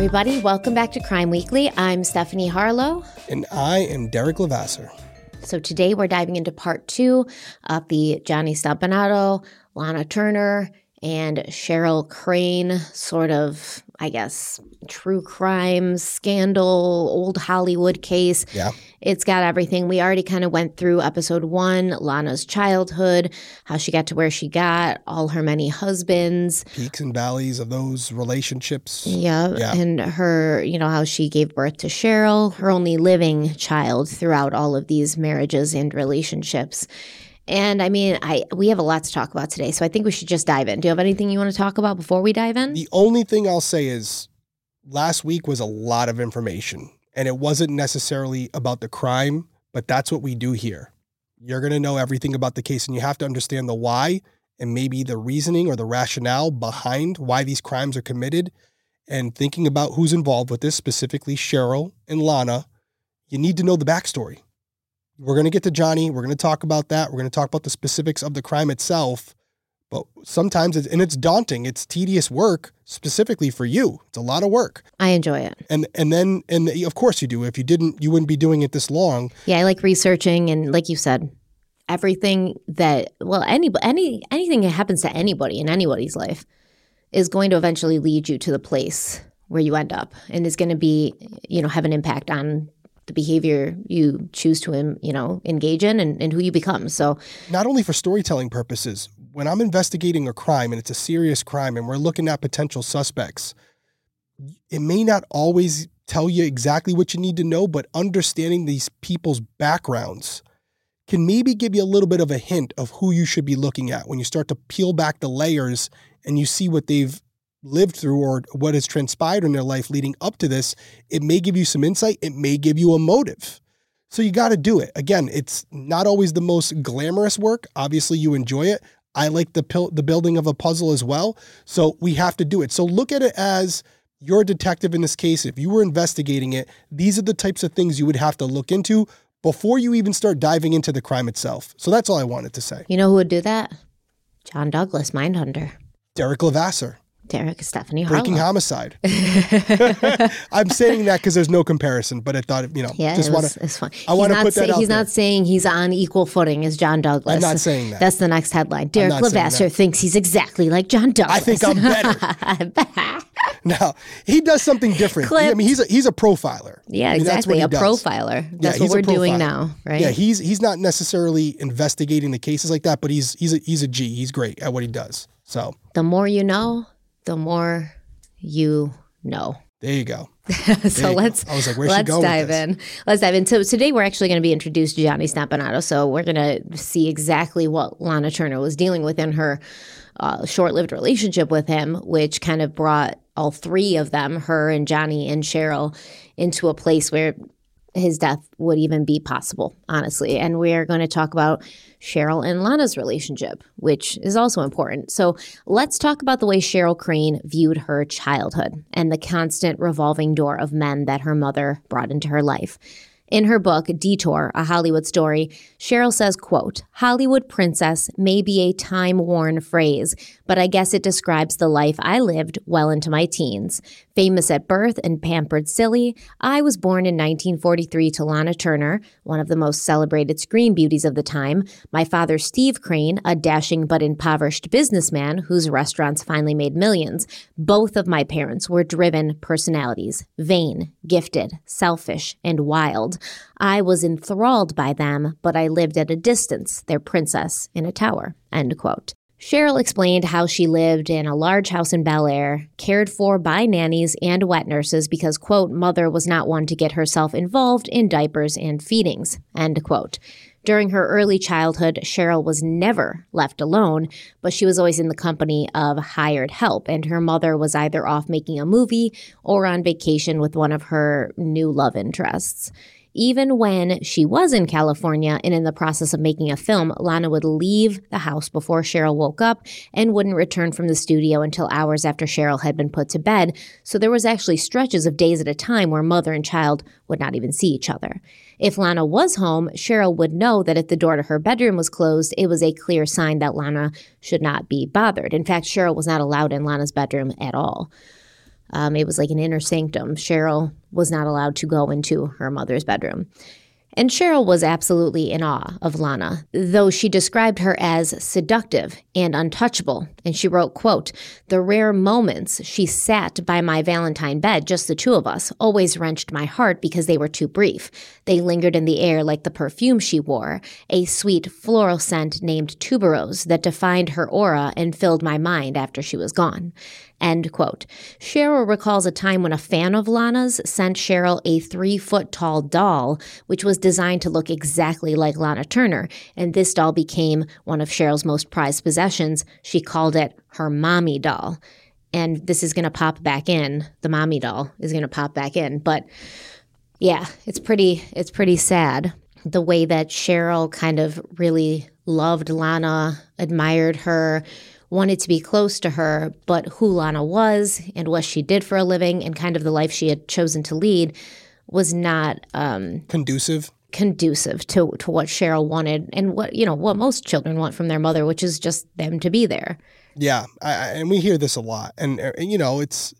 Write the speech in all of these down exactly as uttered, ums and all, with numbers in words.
everybody. Welcome back to Crime Weekly. I'm Stephanie Harlow. And I am Derek Levasseur. So today we're diving into part two of the Johnny Stompanato, Lana Turner, and Cheryl Crane sort of, I guess, true crime scandal, old Hollywood case. Yeah. It's got everything. We already kind of went through episode one, Lana's childhood, how she got to where she got, all her many husbands. Peaks and valleys of those relationships. Yeah. Yeah. And her, you know, how she gave birth to Cheryl, her only living child throughout all of these marriages and relationships. And I mean, I we have a lot to talk about today, so I think we should just dive in. Do you have anything you want to talk about before we dive in? The only thing I'll say is last week was a lot of information, and it wasn't necessarily about the crime, but that's what we do here. You're going to know everything about the case, and you have to understand the why and maybe the reasoning or the rationale behind why these crimes are committed. And thinking about who's involved with this, specifically Cheryl and Lana, you need to know the backstory. We're going to get to Johnny. We're going to talk about that. We're going to talk about the specifics of the crime itself. But sometimes, it's, and it's daunting. It's tedious work, specifically for you. It's a lot of work. I enjoy it. And and then, and of course you do. If you didn't, you wouldn't be doing it this long. Yeah, I like researching. And like you said, everything that, well, any, any anything that happens to anybody in anybody's life is going to eventually lead you to the place where you end up and is going to be, you know, have an impact on the behavior you choose to, you know, engage in and, and who you become. So not only for storytelling purposes, when I'm investigating a crime and it's a serious crime and we're looking at potential suspects, it may not always tell you exactly what you need to know, but understanding these people's backgrounds can maybe give you a little bit of a hint of who you should be looking at when you start to peel back the layers and you see what they've lived through or what has transpired in their life leading up to this. It may give you some insight. It may give you a motive. So you got to do it. Again, it's not always the most glamorous work. Obviously, you enjoy it. I like the pil- the building of a puzzle as well. So we have to do it. So look at it as you're a detective in this case. If you were investigating it, these are the types of things you would have to look into before you even start diving into the crime itself. So that's all I wanted to say. You know who would do that? John Douglas, Mindhunter. Derek Levasseur. Derek, Stephanie Harlow. Breaking Homicide. I'm saying that because there's no comparison, but I thought, you know, yeah, just it want was, to. It's fun. I want to put say, that out He's there. not saying he's on equal footing as John Douglas. I'm not saying that. That's the next headline. Derek not saying Levasseur that. thinks he's exactly like John Douglas. I think I'm better. No, he does something different. He- I mean, he's a he's a profiler. Yeah, I mean, that's what exactly. he A does. profiler. That's Yeah, what he's a we're doing profiler. now, right? Yeah, he's he's not necessarily investigating the cases like that, but he's he's a he's a G. He's great at what he does. So The more you know, the more you know. there you go. so you let's go. I was like, where's she let's going with dive this? in. Let's dive in. So today we're actually going to be introduced to Johnny Stompanato. So we're going to see exactly what Lana Turner was dealing with in her uh, short-lived relationship with him, which kind of brought all three of them, her and Johnny and Cheryl, into a place where his death would even be possible, honestly. And we're going to talk about Cheryl and Lana's relationship, which is also important. So let's talk about the way Cheryl Crane viewed her childhood and the constant revolving door of men that her mother brought into her life. In her book, Detour, A Hollywood Story, Cheryl says, quote, "Hollywood princess may be a time-worn phrase, but I guess it describes the life I lived well into my teens. Famous at birth and pampered silly, I was born in nineteen forty-three to Lana Turner, one of the most celebrated screen beauties of the time. My father, Steve Crane, a dashing but impoverished businessman whose restaurants finally made millions. Both of my parents were driven personalities, vain, gifted, selfish, and wild. I was enthralled by them, but I lived at a distance, their princess in a tower," end quote. Cheryl explained how she lived in a large house in Bel Air, cared for by nannies and wet nurses because, quote, "mother was not one to get herself involved in diapers and feedings," end quote. During her early childhood, Cheryl was never left alone, but she was always in the company of hired help, and her mother was either off making a movie or on vacation with one of her new love interests. Even when she was in California and in the process of making a film, Lana would leave the house before Cheryl woke up and wouldn't return from the studio until hours after Cheryl had been put to bed. So there was actually stretches of days at a time where mother and child would not even see each other. If Lana was home, Cheryl would know that if the door to her bedroom was closed, it was a clear sign that Lana should not be bothered. In fact, Cheryl was not allowed in Lana's bedroom at all. Um, it was like an inner sanctum. Cheryl was not allowed to go into her mother's bedroom. And Cheryl was absolutely in awe of Lana, though she described her as seductive and untouchable. And she wrote, quote, "The rare moments she sat by my Valentine bed, just the two of us, always wrenched my heart because they were too brief. They lingered in the air like the perfume she wore, a sweet floral scent named tuberose that defined her aura and filled my mind after she was gone." End quote. Cheryl recalls a time when a fan of Lana's sent Cheryl a three-foot-tall doll, which was designed to look exactly like Lana Turner, and this doll became one of Cheryl's most prized possessions. She called it her mommy doll. And this is going to pop back in. The mommy doll is going to pop back in. But yeah, it's pretty, it's pretty sad the way that Cheryl kind of really loved Lana, admired her, wanted to be close to her, but who Lana was and what she did for a living and kind of the life she had chosen to lead was not um, conducive conducive to to what Cheryl wanted and what, you know, what most children want from their mother, which is just them to be there. Yeah, I, I, and we hear this a lot. And, and, you know, it's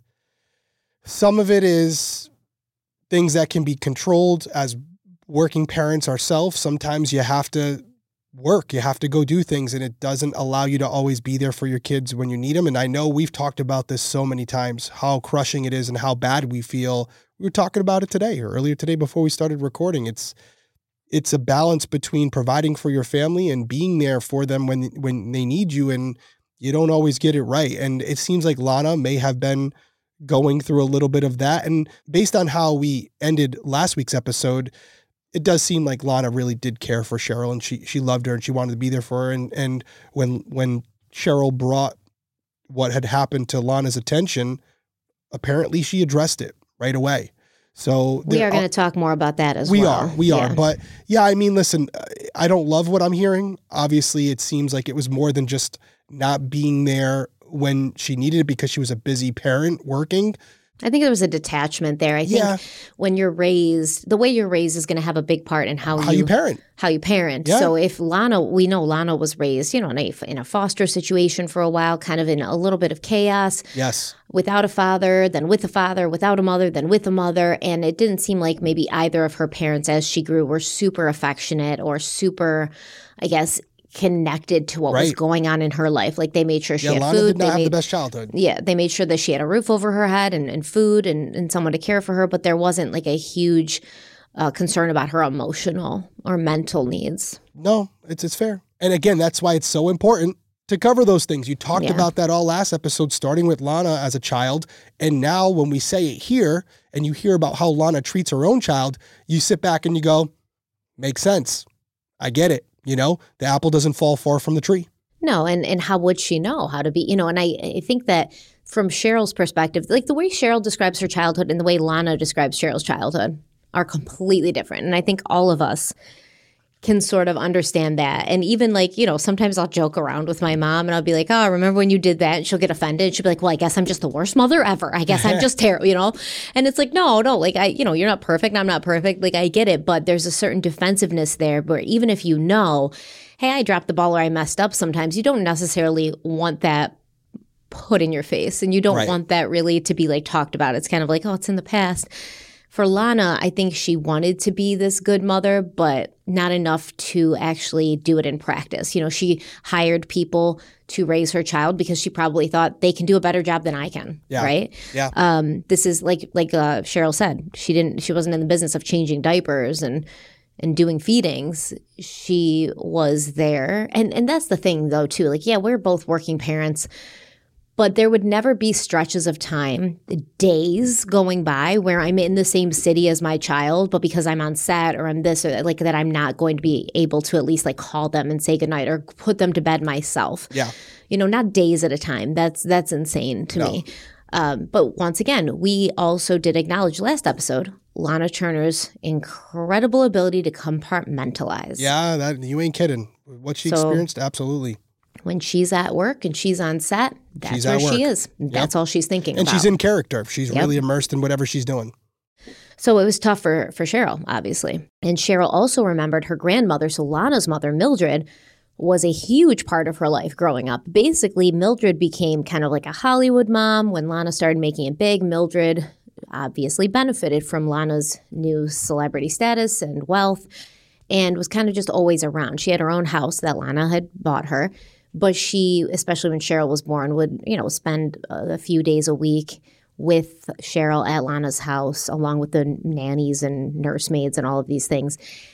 some of it is things that can be controlled as working parents ourselves. Sometimes you have to work. You have to go do things, and it doesn't allow you to always be there for your kids when you need them. And I know we've talked about this so many times, how crushing it is and how bad we feel. We were talking about it today or earlier today before we started recording. It's it's a balance between providing for your family and being there for them when when they need you, and you don't always get it right. And it seems like Lana may have been going through a little bit of that. And based on how we ended last week's episode, it does seem like Lana really did care for Cheryl, and she she loved her and she wanted to be there for her. And and when when Cheryl brought what had happened to Lana's attention, apparently she addressed it right away. So we are going to talk more about that as we well. We are, we yeah. are. But yeah, I mean, listen, I don't love what I'm hearing. Obviously, it seems like it was more than just not being there when she needed it because she was a busy parent working. I think there was a detachment there. I think yeah. when you're raised, the way you're raised is going to have a big part in how, how you, you parent. How you parent. Yeah. So if Lana, we know Lana was raised, you know, in a, in a foster situation for a while, kind of in a little bit of chaos. Yes. Without a father, then with a father, without a mother, then with a mother. And it didn't seem like maybe either of her parents as she grew were super affectionate or super, I guess, connected to what right. was going on in her life. Like they made sure she yeah, had Lana food. did not they have made, the best childhood. Yeah, they made sure that she had a roof over her head and, and food and, and someone to care for her, but there wasn't like a huge uh, concern about her emotional or mental needs. No, it's it's fair. And again, that's why it's so important to cover those things. You talked yeah. about that all last episode, starting with Lana as a child. And now when we say it here and you hear about how Lana treats her own child, you sit back and you go, makes sense. I get it. You know, the apple doesn't fall far from the tree. No, and, and how would she know how to be, you know, and I, I think that from Cheryl's perspective, like the way Cheryl describes her childhood and the way Lana describes Cheryl's childhood are completely different. And I think all of us can sort of understand that. And even like, you know, sometimes I'll joke around with my mom and I'll be like, oh, remember when you did that? And she'll get offended. She'll be like, well, I guess I'm just the worst mother ever. I guess I'm just terrible, you know? And it's like, no, no, like I, you know, you're not perfect. I'm not perfect. Like I get it. But there's a certain defensiveness there where even if you know, hey, I dropped the ball or I messed up sometimes, you don't necessarily want that put in your face. And you don't right. want that really to be like talked about. It's kind of like, oh, it's in the past. For Lana, I think she wanted to be this good mother, but not enough to actually do it in practice. You know, she hired people to raise her child because she probably thought they can do a better job than I can, yeah. right? Yeah. Um, this is like like uh, Cheryl said, she didn't. She wasn't in the business of changing diapers and and doing feedings. She was there, and and that's the thing though too. Like, yeah, we're both working parents. But there would never be stretches of time, days going by where I'm in the same city as my child, but because I'm on set or I'm this or like that, I'm not going to be able to at least like call them and say goodnight or put them to bed myself. Yeah. You know, not days at a time. That's that's insane to no. me. Um, but once again, we also did acknowledge last episode Lana Turner's incredible ability to compartmentalize. Yeah, that you ain't kidding. What she So, experienced, absolutely. When she's at work and she's on set, that's she's where at work. she is. That's yep. all she's thinking and about. And she's in character. She's yep. really immersed in whatever she's doing. So it was tough for, for Cheryl, obviously. And Cheryl also remembered her grandmother, so Lana's mother, Mildred, was a huge part of her life growing up. Basically, Mildred became kind of like a Hollywood mom. When Lana started making it big, Mildred obviously benefited from Lana's new celebrity status and wealth and was kind of just always around. She had her own house that Lana had bought her, but she, especially when Cheryl was born, would, you know, spend a few days a week with Cheryl at Lana's house, along with the nannies and nursemaids and all of these things.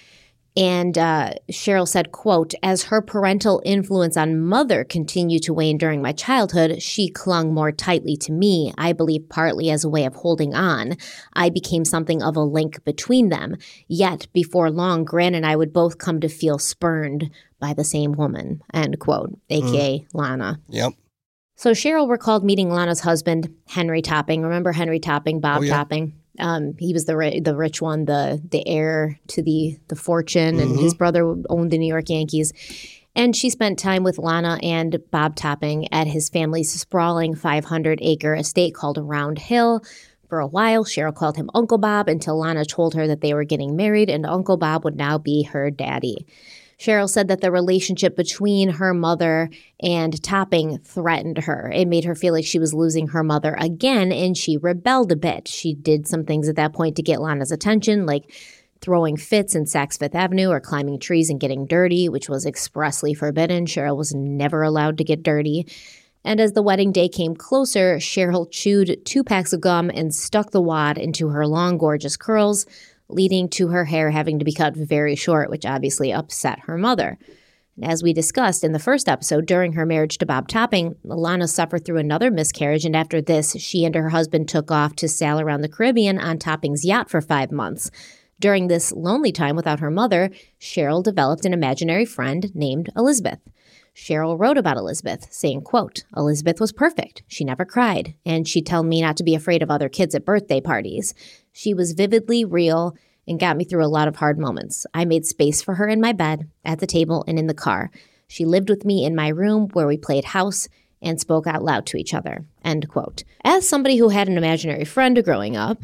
And uh, Cheryl said, quote, as her parental influence on Mother continued to wane during my childhood, she clung more tightly to me, I believe partly as a way of holding on. I became something of a link between them. Yet, before long, Gran and I would both come to feel spurned by the same woman, end quote, a k a. Mm. Lana. Yep. So Cheryl recalled meeting Lana's husband, Henry Topping. Remember Henry Topping, Bob oh, yeah. Topping? Um, he was the ri- the rich one, the the heir to the the fortune, and mm-hmm. his brother owned the New York Yankees. And she spent time with Lana and Bob Topping at his family's sprawling five hundred acre estate called Round Hill. For a while, Cheryl called him Uncle Bob until Lana told her that they were getting married and Uncle Bob would now be her daddy. Cheryl said that the relationship between her mother and Topping threatened her. It made her feel like she was losing her mother again, and she rebelled a bit. She did some things at that point to get Lana's attention, like throwing fits in Saks Fifth Avenue or climbing trees and getting dirty, which was expressly forbidden. Cheryl was never allowed to get dirty. And as the wedding day came closer, Cheryl chewed two packs of gum and stuck the wad into her long, gorgeous curls, leading to her hair having to be cut very short, which obviously upset her mother. As we discussed in the first episode, during her marriage to Bob Topping, Lana suffered through another miscarriage, and after this, she and her husband took off to sail around the Caribbean on Topping's yacht for five months. During this lonely time without her mother, Cheryl developed an imaginary friend named Elizabeth. Cheryl wrote about Elizabeth, saying, quote, Elizabeth was perfect. She never cried, and she'd tell me not to be afraid of other kids at birthday parties. She was vividly real and got me through a lot of hard moments. I made space for her in my bed, at the table, and in the car. She lived with me in my room where we played house and spoke out loud to each other, end quote. As somebody who had an imaginary friend growing up,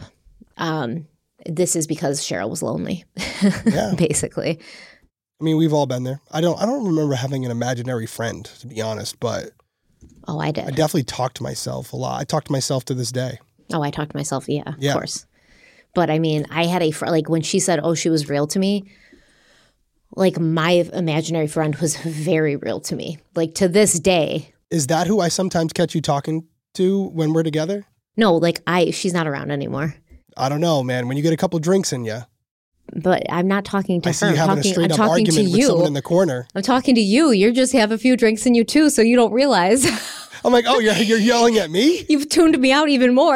um, this is because Cheryl was lonely, yeah. basically. I mean, we've all been there. I don't I don't remember having an imaginary friend, to be honest, but oh, I did. I definitely talk to myself a lot. I talk to myself to this day. Oh, I talk to myself, yeah, yeah. of course. But I mean, I had a, fr- like when she said, oh, she was real to me, like my imaginary friend was very real to me. Like to this day. Is that who I sometimes catch you talking to when we're together? No, like I, she's not around anymore. I don't know, man. When you get a couple drinks in you. But I'm not talking to I her. see you having talking, a straight I'm up talking argument to with you. someone in the corner. I'm talking to you. You just have a few drinks in you too, so you don't realize. I'm like, oh, you're, you're yelling at me? You've tuned me out even more.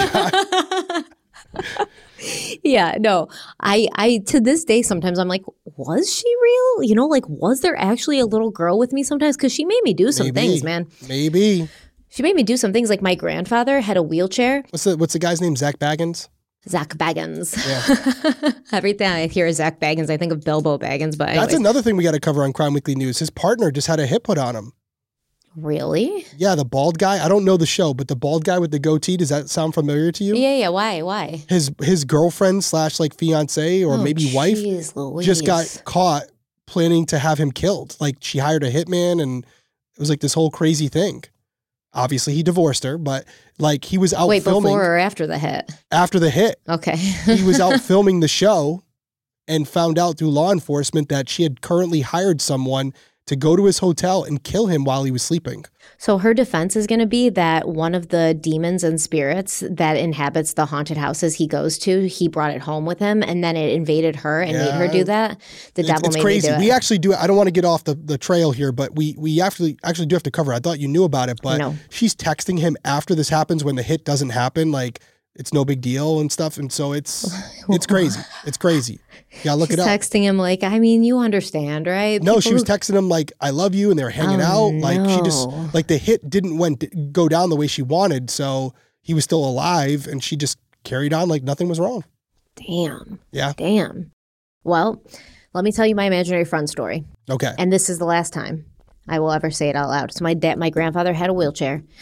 Yeah, no, I, I, to this day, sometimes I'm like, was she real? You know, like, was there actually a little girl with me sometimes? Because she made me do some Maybe. things, man. Maybe. She made me do some things. Like my grandfather had a wheelchair. What's the, what's the guy's name? Zach Baggins? Zach Baggins. Yeah. Every time I hear Zach Baggins, I think of Bilbo Baggins. But anyways. That's another thing we got to cover on Crime Weekly News. His partner just had a hit put on him. Really? Yeah, the bald guy. I don't know the show, but the bald guy with the goatee, does that sound familiar to you? Yeah, yeah. Why? Why? His his girlfriend slash like fiance or oh, maybe wife Louise. just got caught planning to have him killed. Like she hired a hitman and it was like this whole crazy thing. Obviously, he divorced her, but like he was out Wait, filming. before or after the hit? After the hit. Okay. He was out filming the show and found out through law enforcement that she had currently hired someone to go to his hotel and kill him while he was sleeping. So her defense is going to be that one of the demons and spirits that inhabits the haunted houses he goes to, he brought it home with him, and then it invaded her and yeah. made her do that. The it's, devil it's made crazy. me do it. We actually do. I don't want to get off the, the trail here, but we we actually actually do have to cover it. I thought you knew about it, but no. She's texting him after this happens when the hit doesn't happen, like it's no big deal and stuff. And so it's it's crazy. It's crazy. Yeah, look She's it up. Texting him like, I mean, you understand, right? No, People she was who... texting him like, I love you, and they were hanging oh, out. Like no. she just like the hit didn't went go down the way she wanted, so he was still alive, and she just carried on like nothing was wrong. Damn. Yeah. Damn. Well, let me tell you my imaginary friend story. Okay. And this is the last time I will ever say it out loud. So my dad, my grandfather had a wheelchair,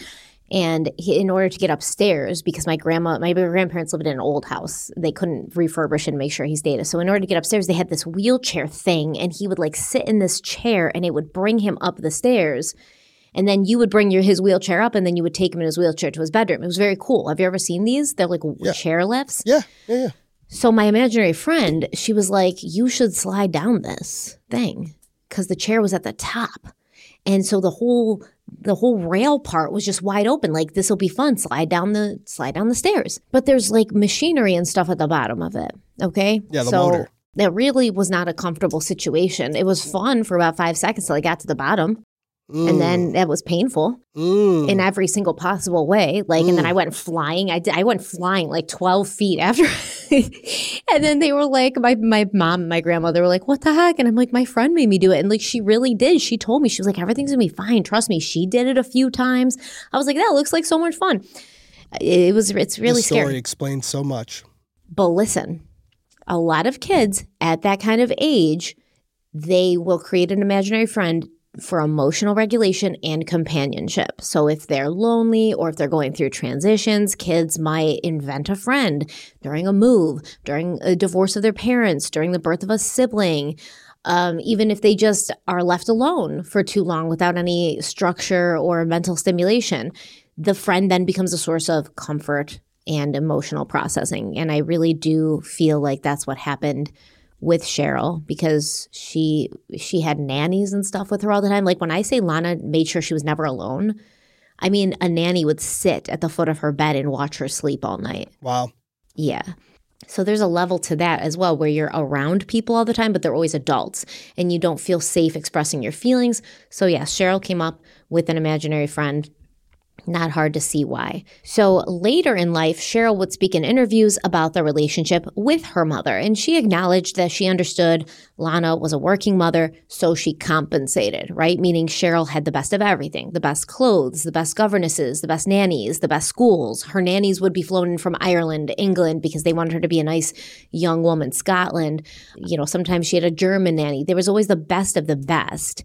And he, in order to get upstairs, because my grandma, my grandparents lived in an old house, they couldn't refurbish and make sure he stayed. So in order to get upstairs, they had this wheelchair thing, and he would like sit in this chair, and it would bring him up the stairs. And then you would bring your his wheelchair up, and then you would take him in his wheelchair to his bedroom. It was very cool. Have you ever seen these? They're like yeah. chair lifts. Yeah, yeah, yeah. So my imaginary friend, she was like, you should slide down this thing, because the chair was at the top. And so the whole the whole rail part was just wide open. Like, this will be fun. Slide down the slide down the stairs. But there's like machinery and stuff at the bottom of it. Okay. Yeah, the so motor. That really was not a comfortable situation. It was fun for about five seconds till I got to the bottom. Mm. And then that was painful mm. in every single possible way. Like, mm. and then I went flying. I, did, I went flying like twelve feet after. And then they were like, my, my mom and my grandmother were like, what the heck? And I'm like, my friend made me do it. And like, she really did. She told me, she was like, everything's gonna be fine. Trust me. She did it a few times. I was like, that looks like so much fun. It was, it's really the story scary. Explains so much. But listen, a lot of kids at that kind of age, they will create an imaginary friend for emotional regulation and companionship. So if they're lonely or if they're going through transitions, kids might invent a friend during a move, during a divorce of their parents, during the birth of a sibling, um, even if they just are left alone for too long without any structure or mental stimulation. The friend then becomes a source of comfort and emotional processing. And I really do feel like that's what happened with Cheryl, because she she had nannies and stuff with her all the time. Like, when I say Lana made sure she was never alone, I mean a nanny would sit at the foot of her bed and watch her sleep all night. Wow. Yeah. So there's a level to that as well, where you're around people all the time, but they're always adults, and you don't feel safe expressing your feelings. So yeah, Cheryl came up with an imaginary friend. Not hard to see why. So later in life, Cheryl would speak in interviews about the relationship with her mother, and she acknowledged that she understood Lana was a working mother, so she compensated, right? Meaning Cheryl had the best of everything, the best clothes, the best governesses, the best nannies, the best schools. Her nannies would be flown in from Ireland, England, because they wanted her to be a nice young woman. Scotland, you know, sometimes she had a German nanny. There was always the best of the best.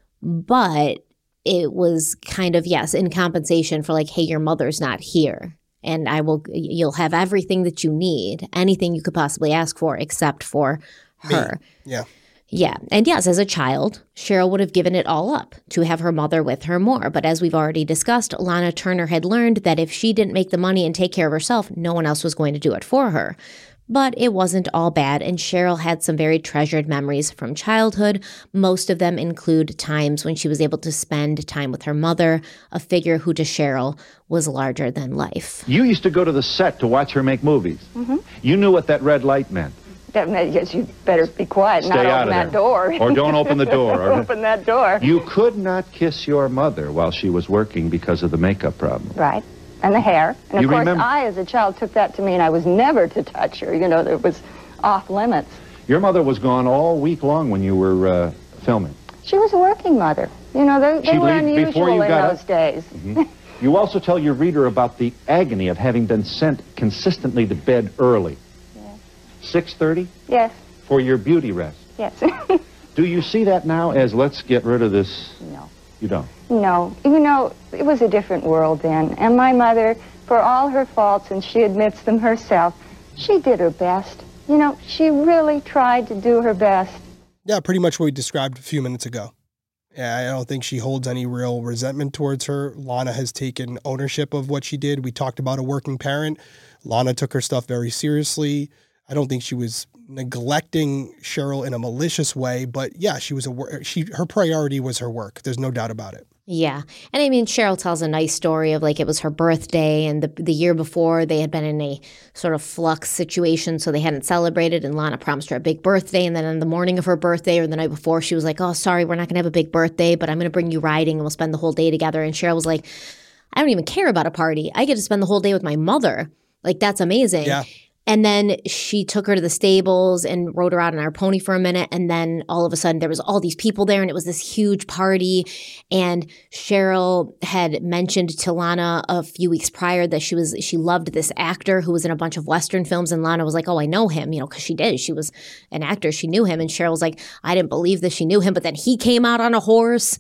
But it was kind of, yes, in compensation for like, hey, your mother's not here, and I will, you'll have everything that you need, anything you could possibly ask for, except for her. Me. Yeah. Yeah. And yes, as a child, Cheryl would have given it all up to have her mother with her more. But as we've already discussed, Lana Turner had learned that if she didn't make the money and take care of herself, no one else was going to do it for her. But it wasn't all bad, and Cheryl had some very treasured memories from childhood. Most of them include times when she was able to spend time with her mother, a figure who to Cheryl was larger than life. You used to go to the set to watch her make movies. Mm-hmm. You knew what that red light meant. That meant, yes, you better be quiet and Stay not out open of that there. door. Or don't open the door. Or open that door. You could not kiss your mother while she was working because of the makeup problem. Right. And the hair. And of You course, remember- I, as a child, took that to mean I was never to touch her. You know, it was off limits. Your mother was gone all week long when you were uh, filming. She was a working mother. You know, they, they She'd were leave unusual before you in got those up. days. Mm-hmm. You also tell your reader about the agony of having been sent consistently to bed early. Yes. six thirty? Yes. For your beauty rest. Yes. Do you see that now as, let's get rid of this? No. You don't? No. You know, it was a different world then. And my mother, for all her faults, and she admits them herself, she did her best. You know, she really tried to do her best. Yeah, pretty much what we described a few minutes ago. Yeah, I don't think she holds any real resentment towards her. Lana has taken ownership of what she did. We talked about a working parent. Lana took her stuff very seriously. I don't think she was neglecting Cheryl in a malicious way, but yeah, she was a wor- she her priority was her work. There's no doubt about it. Yeah. And I mean, Cheryl tells a nice story of like it was her birthday, and the the year before they had been in a sort of flux situation, so they hadn't celebrated, and Lana promised her a big birthday, and then on the morning of her birthday or the night before, she was like, oh, sorry, we're not going to have a big birthday, but I'm going to bring you riding and we'll spend the whole day together. And Cheryl was like, I don't even care about a party. I get to spend the whole day with my mother. Like, that's amazing. Yeah. And then she took her to the stables and rode her out on our pony for a minute. And then all of a sudden there was all these people there, and it was this huge party. And Cheryl had mentioned to Lana a few weeks prior that she was she loved this actor who was in a bunch of Western films. And Lana was like, oh, I know him, you know, because she did. She was an actor. She knew him. And Cheryl was like, I didn't believe that she knew him. But then he came out on a horse.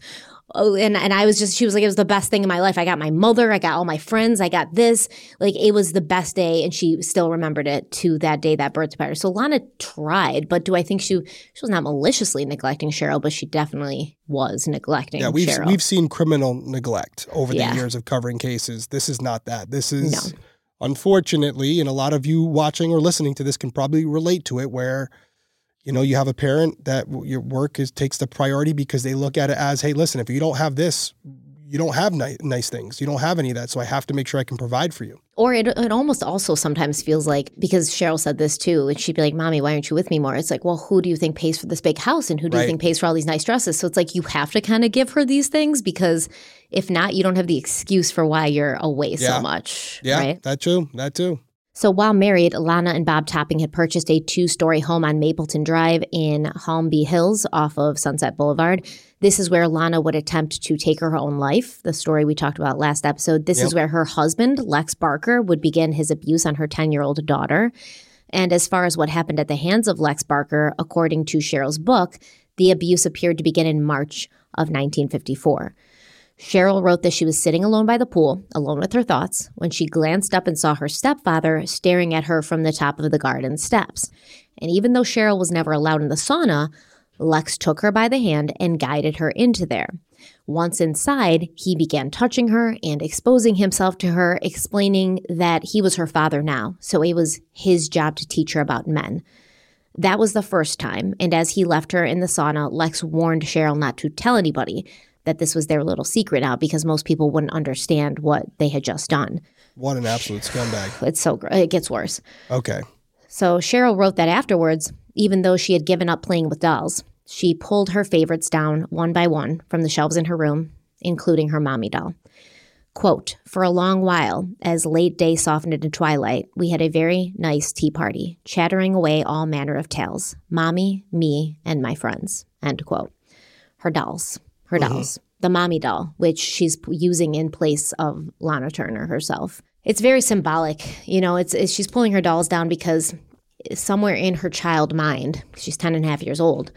Oh, and, and I was just, she was like, it was the best thing in my life. I got my mother, I got all my friends, I got this. Like, it was the best day. And she still remembered it to that day, that birthday party. So Lana tried, but do I think she, she was not maliciously neglecting Cheryl, but she definitely was neglecting yeah, we've, Cheryl. we've seen criminal neglect over Yeah. the years of covering cases. This is not that. This is, No. unfortunately, and a lot of you watching or listening to this can probably relate to it, where you know, you have a parent that your work is takes the priority because they look at it as, hey, listen, if you don't have this, you don't have ni- nice things. You don't have any of that. So I have to make sure I can provide for you. Or it, it almost also sometimes feels like, because Cheryl said this too, and she'd be like, Mommy, why aren't you with me more? It's like, well, who do you think pays for this big house? And who do Right. you think pays for all these nice dresses? So it's like you have to kind of give her these things, because if not, you don't have the excuse for why you're away Yeah. so much. Yeah, Right? that too. That too. So while married, Lana and Bob Topping had purchased a two-story home on Mapleton Drive in Holmby Hills off of Sunset Boulevard. This is where Lana would attempt to take her own life, the story we talked about last episode. This Yep. is where her husband, Lex Barker, would begin his abuse on her ten-year-old daughter. And as far as what happened at the hands of Lex Barker, according to Cheryl's book, the abuse appeared to begin in March of nineteen fifty-four. Cheryl wrote that she was sitting alone by the pool, alone with her thoughts, when she glanced up and saw her stepfather staring at her from the top of the garden steps. And even though Cheryl was never allowed in the sauna, Lex took her by the hand and guided her into there. Once inside, he began touching her and exposing himself to her, explaining that he was her father now, so it was his job to teach her about men. That was the first time, and as he left her in the sauna, Lex warned Cheryl not to tell anybody that this was their little secret now, because most people wouldn't understand what they had just done. What an absolute scumbag. It's so gr- it gets worse. Okay. So Cheryl wrote that afterwards, even though she had given up playing with dolls, she pulled her favorites down one by one from the shelves in her room, including her mommy doll. Quote, for a long while, as late day softened into twilight, we had a very nice tea party, chattering away all manner of tales. Mommy, me, and my friends. End quote. Her dolls. Her Mhm. dolls. The mommy doll, which she's p- using in place of Lana Turner herself. It's very symbolic. You know, it's, it's she's pulling her dolls down because somewhere in her child mind, she's ten and a half years old,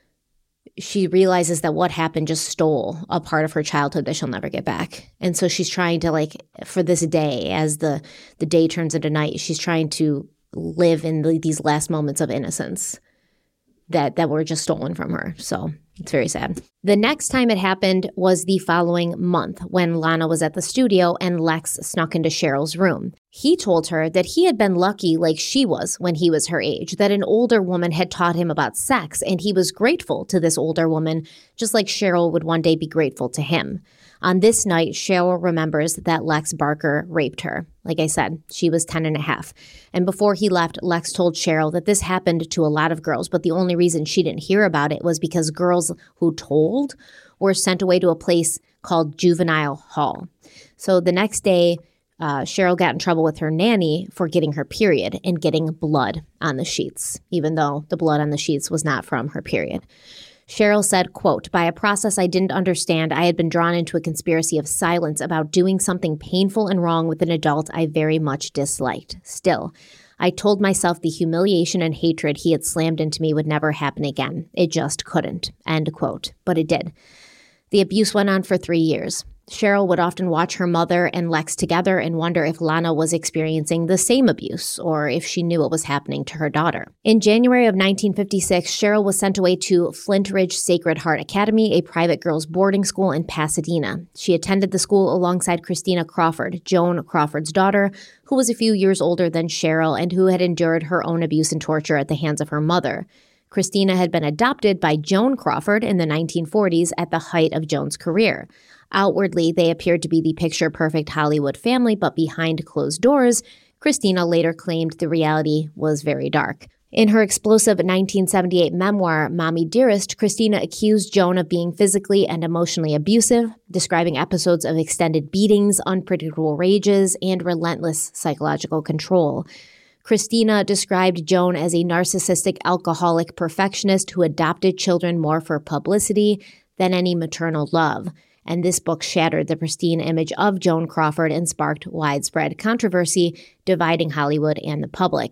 she realizes that what happened just stole a part of her childhood that she'll never get back. And so she's trying to, like, for this day, as the, the day turns into night, she's trying to live in the, these last moments of innocence that, that were just stolen from her. So it's very sad. The next time it happened was the following month, when Lana was at the studio and Lex snuck into Cheryl's room. He told her that he had been lucky like she was when he was her age, that an older woman had taught him about sex, and he was grateful to this older woman, just like Cheryl would one day be grateful to him. On this night, Cheryl remembers that Lex Barker raped her. Like I said, she was ten and a half. And before he left, Lex told Cheryl that this happened to a lot of girls, but the only reason she didn't hear about it was because girls who told were sent away to a place called Juvenile Hall. So the next day, uh, Cheryl got in trouble with her nanny for getting her period and getting blood on the sheets, even though the blood on the sheets was not from her period. Cheryl said, quote, by a process I didn't understand, I had been drawn into a conspiracy of silence about doing something painful and wrong with an adult I very much disliked. Still, I told myself the humiliation and hatred he had slammed into me would never happen again. It just couldn't. End quote. But it did. The abuse went on for three years. Cheryl would often watch her mother and Lex together and wonder if Lana was experiencing the same abuse or if she knew what was happening to her daughter. In January of nineteen fifty-six, Cheryl was sent away to Flint Ridge Sacred Heart Academy, a private girls' boarding school in Pasadena. She attended the school alongside Christina Crawford, Joan Crawford's daughter, who was a few years older than Cheryl and who had endured her own abuse and torture at the hands of her mother. Christina had been adopted by Joan Crawford in the nineteen forties at the height of Joan's career. Outwardly, they appeared to be the picture-perfect Hollywood family, but behind closed doors, Christina later claimed the reality was very dark. In her explosive nineteen seventy-eight memoir, Mommy Dearest, Christina accused Joan of being physically and emotionally abusive, describing episodes of extended beatings, unpredictable rages, and relentless psychological control. Christina described Joan as a narcissistic alcoholic perfectionist who adopted children more for publicity than any maternal love. And this book shattered the pristine image of Joan Crawford and sparked widespread controversy, dividing Hollywood and the public.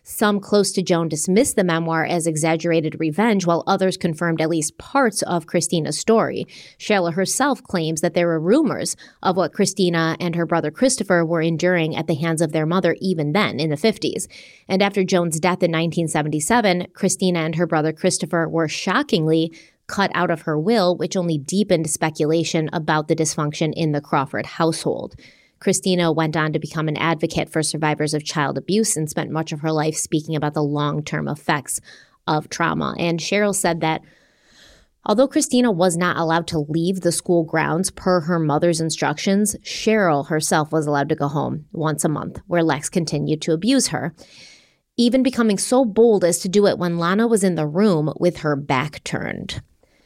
Some close to Joan dismissed the memoir as exaggerated revenge, while others confirmed at least parts of Christina's story. Cheryl herself claims that there were rumors of what Christina and her brother Christopher were enduring at the hands of their mother even then, in the fifties. And after Joan's death in nineteen seventy-seven, Christina and her brother Christopher were shockingly cut out of her will, which only deepened speculation about the dysfunction in the Crawford household. Christina went on to become an advocate for survivors of child abuse and spent much of her life speaking about the long-term effects of trauma. And Cheryl said that although Christina was not allowed to leave the school grounds per her mother's instructions, Cheryl herself was allowed to go home once a month, where Lex continued to abuse her, even becoming so bold as to do it when Lana was in the room with her back turned.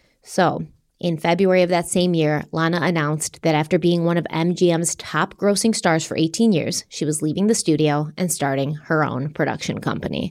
So, in February of that same year, Lana announced that after being one of M G M's top grossing stars for eighteen years, she was leaving the studio and starting her own production company.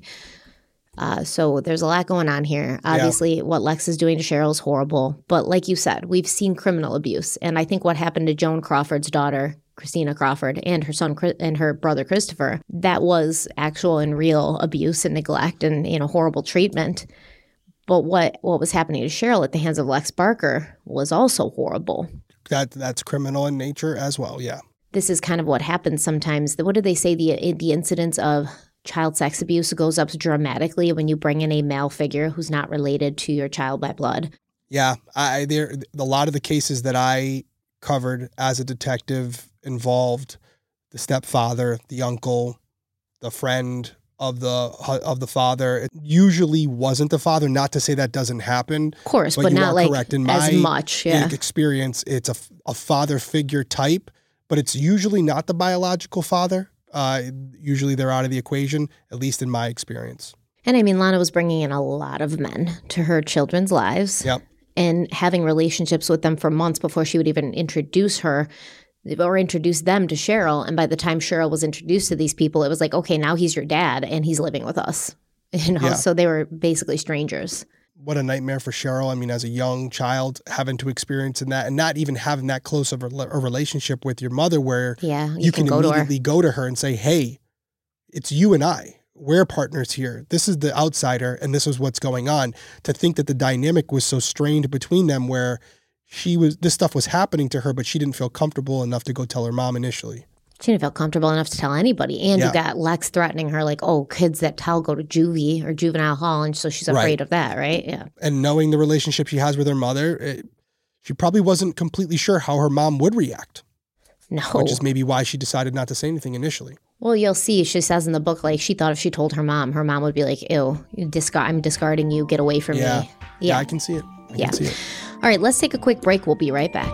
Uh, so there's a lot going on here. Obviously, yeah. What Lex is doing to Cheryl is horrible. But like you said, we've seen criminal abuse. And I think what happened to Joan Crawford's daughter, Christina Crawford, and her son and her brother Christopher, that was actual and real abuse and neglect and, you know, horrible treatment. But what, what was happening to Cheryl at the hands of Lex Barker was also horrible. That that's criminal in nature as well, yeah. This is kind of what happens sometimes. What do they say? The the incidence of child sex abuse goes up dramatically when you bring in a male figure who's not related to your child by blood. Yeah, I there a lot of the cases that I covered as a detective involved the stepfather, the uncle, the friend of the of the father. It usually wasn't the father. Not to say that doesn't happen. Of course, but, but you not are like correct. In as my much. Yeah. experience, it's a, a father figure type, but it's usually not the biological father. Uh, usually they're out of the equation, at least in my experience. And I mean, Lana was bringing in a lot of men to her children's lives. Yep. And having relationships with them for months before she would even introduce her or introduce them to Cheryl. And by the time Cheryl was introduced to these people, it was like, okay, now he's your dad and he's living with us. You know, yeah. So they were basically strangers. What a nightmare for Cheryl. I mean, as a young child, having to experience in that and not even having that close of a, a relationship with your mother where yeah, you, you can, can go immediately to go to her and say, hey, it's you and I. We're partners here. This is the outsider, and this is what's going on. To think that the dynamic was so strained between them where she was, this stuff was happening to her, but she didn't feel comfortable enough to go tell her mom initially. She didn't feel comfortable enough to tell anybody. And yeah. You got Lex threatening her like, oh, kids that tell go to juvie or juvenile hall. And so she's afraid right. of that, right? Yeah. And knowing the relationship she has with her mother, it, she probably wasn't completely sure how her mom would react. No. Which is maybe why she decided not to say anything initially. Well, you'll see. She says in the book, like, she thought if she told her mom, her mom would be like, ew, you discard- I'm discarding you. Get away from yeah. me. Yeah. Yeah, I can see it. I yeah. can see it. All right, let's take a quick break. We'll be right back.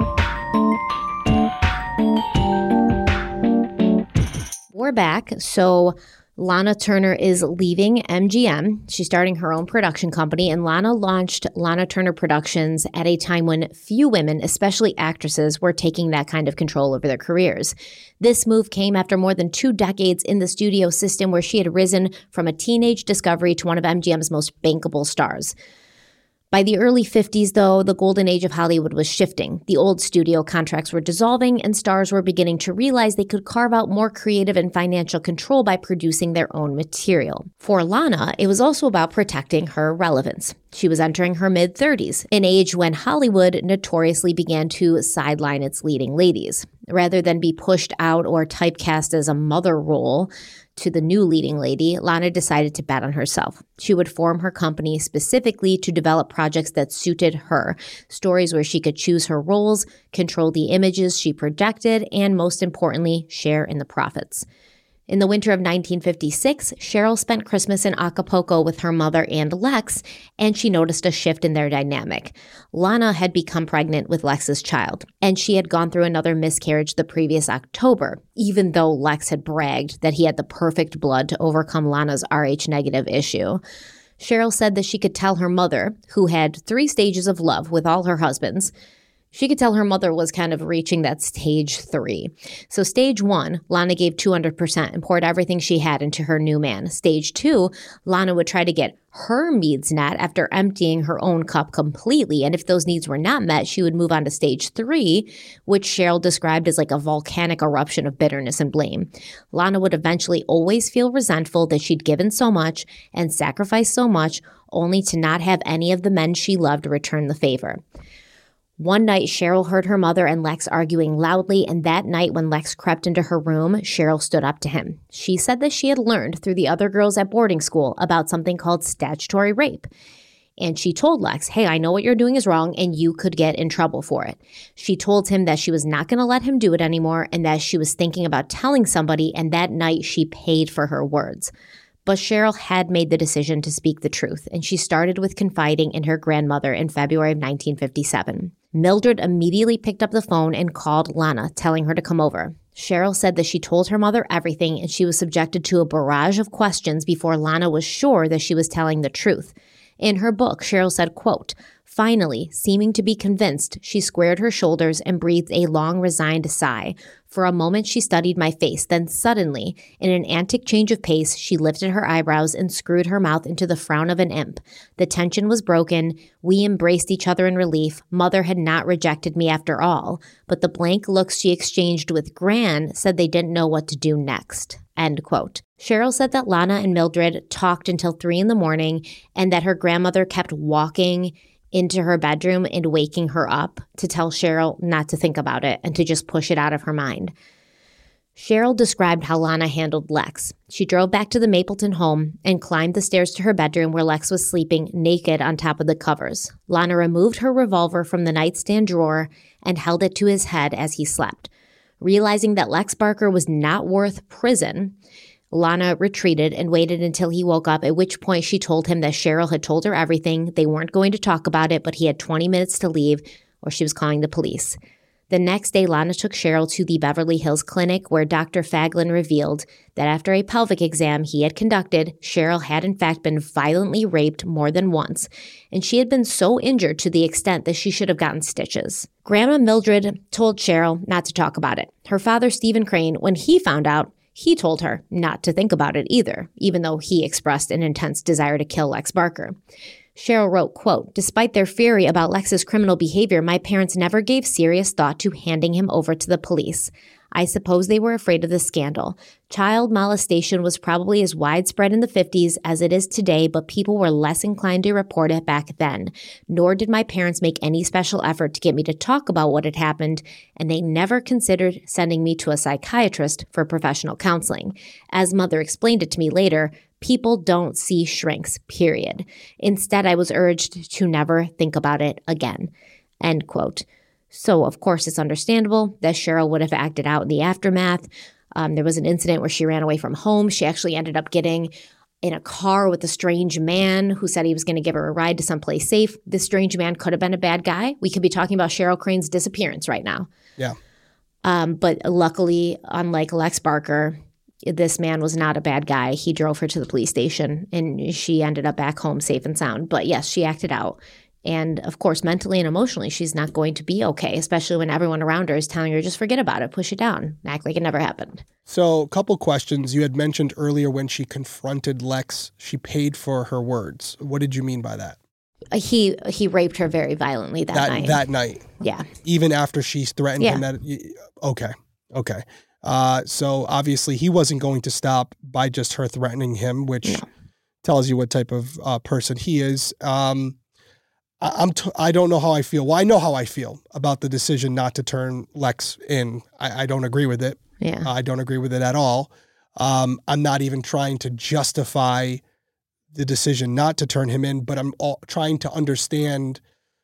We're back. So Lana Turner is leaving M G M. She's starting her own production company, and Lana launched Lana Turner Productions at a time when few women, especially actresses, were taking that kind of control over their careers. This move came after more than two decades in the studio system where she had risen from a teenage discovery to one of M G M's most bankable stars. By the early fifties, though, the golden age of Hollywood was shifting. The old studio contracts were dissolving, and stars were beginning to realize they could carve out more creative and financial control by producing their own material. For Lana, it was also about protecting her relevance. She was entering her mid-thirties, an age when Hollywood notoriously began to sideline its leading ladies. Rather than be pushed out or typecast as a mother role to the new leading lady, Lana decided to bet on herself. She would form her company specifically to develop projects that suited her, stories where she could choose her roles, control the images she projected, and most importantly, share in the profits. In the winter of nineteen fifty-six, Cheryl spent Christmas in Acapulco with her mother and Lex, and she noticed a shift in their dynamic. Lana had become pregnant with Lex's child, and she had gone through another miscarriage the previous October, even though Lex had bragged that he had the perfect blood to overcome Lana's R H negative issue. Cheryl said that she could tell her mother, who had three stages of love with all her husbands, She could tell her mother was kind of reaching that stage three. So stage one, Lana gave two hundred percent and poured everything she had into her new man. Stage two, Lana would try to get her needs met after emptying her own cup completely. And if those needs were not met, she would move on to stage three, which Cheryl described as like a volcanic eruption of bitterness and blame. Lana would eventually always feel resentful that she'd given so much and sacrificed so much only to not have any of the men she loved return the favor. One night, Cheryl heard her mother and Lex arguing loudly, and that night when Lex crept into her room, Cheryl stood up to him. She said that she had learned through the other girls at boarding school about something called statutory rape. And she told Lex, hey, I know what you're doing is wrong, and you could get in trouble for it. She told him that she was not going to let him do it anymore, and that she was thinking about telling somebody, and that night she paid for her words. But Cheryl had made the decision to speak the truth, and she started with confiding in her grandmother in February of nineteen fifty-seven. Mildred immediately picked up the phone and called Lana, telling her to come over. Cheryl said that she told her mother everything, and she was subjected to a barrage of questions before Lana was sure that she was telling the truth. In her book, Cheryl said, quote, finally, seeming to be convinced, she squared her shoulders and breathed a long, resigned sigh. For a moment, she studied my face. Then suddenly, in an antic change of pace, she lifted her eyebrows and screwed her mouth into the frown of an imp. The tension was broken. We embraced each other in relief. Mother had not rejected me after all. But the blank looks she exchanged with Gran said they didn't know what to do next. End quote. Cheryl said that Lana and Mildred talked until three in the morning and that her grandmother kept walking into her bedroom and waking her up to tell Cheryl not to think about it and to just push it out of her mind. Cheryl described how Lana handled Lex. She drove back to the Mapleton home and climbed the stairs to her bedroom where Lex was sleeping naked on top of the covers. Lana removed her revolver from the nightstand drawer and held it to his head as he slept. Realizing that Lex Barker was not worth prison, Lana retreated and waited until he woke up, at which point she told him that Cheryl had told her everything. They weren't going to talk about it, but he had twenty minutes to leave or she was calling the police. The next day, Lana took Cheryl to the Beverly Hills Clinic where Doctor Faglin revealed that after a pelvic exam he had conducted, Cheryl had in fact been violently raped more than once, and she had been so injured to the extent that she should have gotten stitches. Grandma Mildred told Cheryl not to talk about it. Her father, Stephen Crane, when he found out, he told her not to think about it either, even though he expressed an intense desire to kill Lex Barker. Cheryl wrote, quote, despite their fury about Lex's criminal behavior, my parents never gave serious thought to handing him over to the police. I suppose they were afraid of the scandal. Child molestation was probably as widespread in the fifties as it is today, but people were less inclined to report it back then. Nor did my parents make any special effort to get me to talk about what had happened, and they never considered sending me to a psychiatrist for professional counseling. As Mother explained it to me later, people don't see shrinks, period. Instead, I was urged to never think about it again. End quote. So, of course, it's understandable that Cheryl would have acted out in the aftermath. Um, there was an incident where she ran away from home. She actually ended up getting in a car with a strange man who said he was going to give her a ride to someplace safe. This strange man could have been a bad guy. We could be talking about Cheryl Crane's disappearance right now. Yeah. Um, but luckily, unlike Lex Barker, this man was not a bad guy. He drove her to the police station and she ended up back home safe and sound. But yes, she acted out. And of course, mentally and emotionally, she's not going to be okay, especially when everyone around her is telling her, just forget about it, push it down, act like it never happened. So a couple questions. You had mentioned earlier when she confronted Lex, she paid for her words. What did you mean by that? He he raped her very violently that, that night. That night? Yeah. Even after she threatened yeah. him? That, okay, okay. Uh, so obviously he wasn't going to stop by just her threatening him, which no. tells you what type of uh, person he is. Um I'm t- I don't know how I feel. Well, I know how I feel about the decision not to turn Lex in. I, I don't agree with it. Yeah. Uh, I don't agree with it at all. Um, I'm not even trying to justify the decision not to turn him in, but I'm all, trying to understand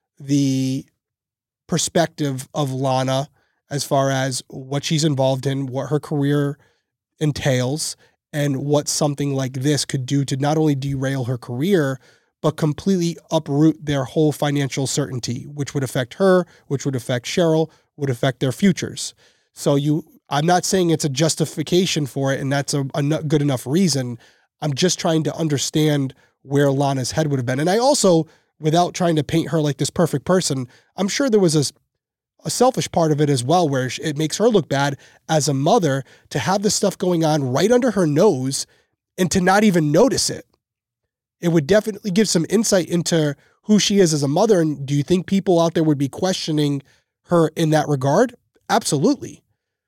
the perspective of Lana as far as what she's involved in, what her career entails, and what something like this could do to not only derail her career, but completely uproot their whole financial certainty, which would affect her, which would affect Cheryl, would affect their futures. So you, I'm not saying it's a justification for it and that's a, a good enough reason. I'm just trying to understand where Lana's head would have been. And I also, without trying to paint her like this perfect person, I'm sure there was a a selfish part of it as well, where it makes her look bad as a mother to have this stuff going on right under her nose and to not even notice it. It would definitely give some insight into who she is as a mother. And do you think people out there would be questioning her in that regard? Absolutely.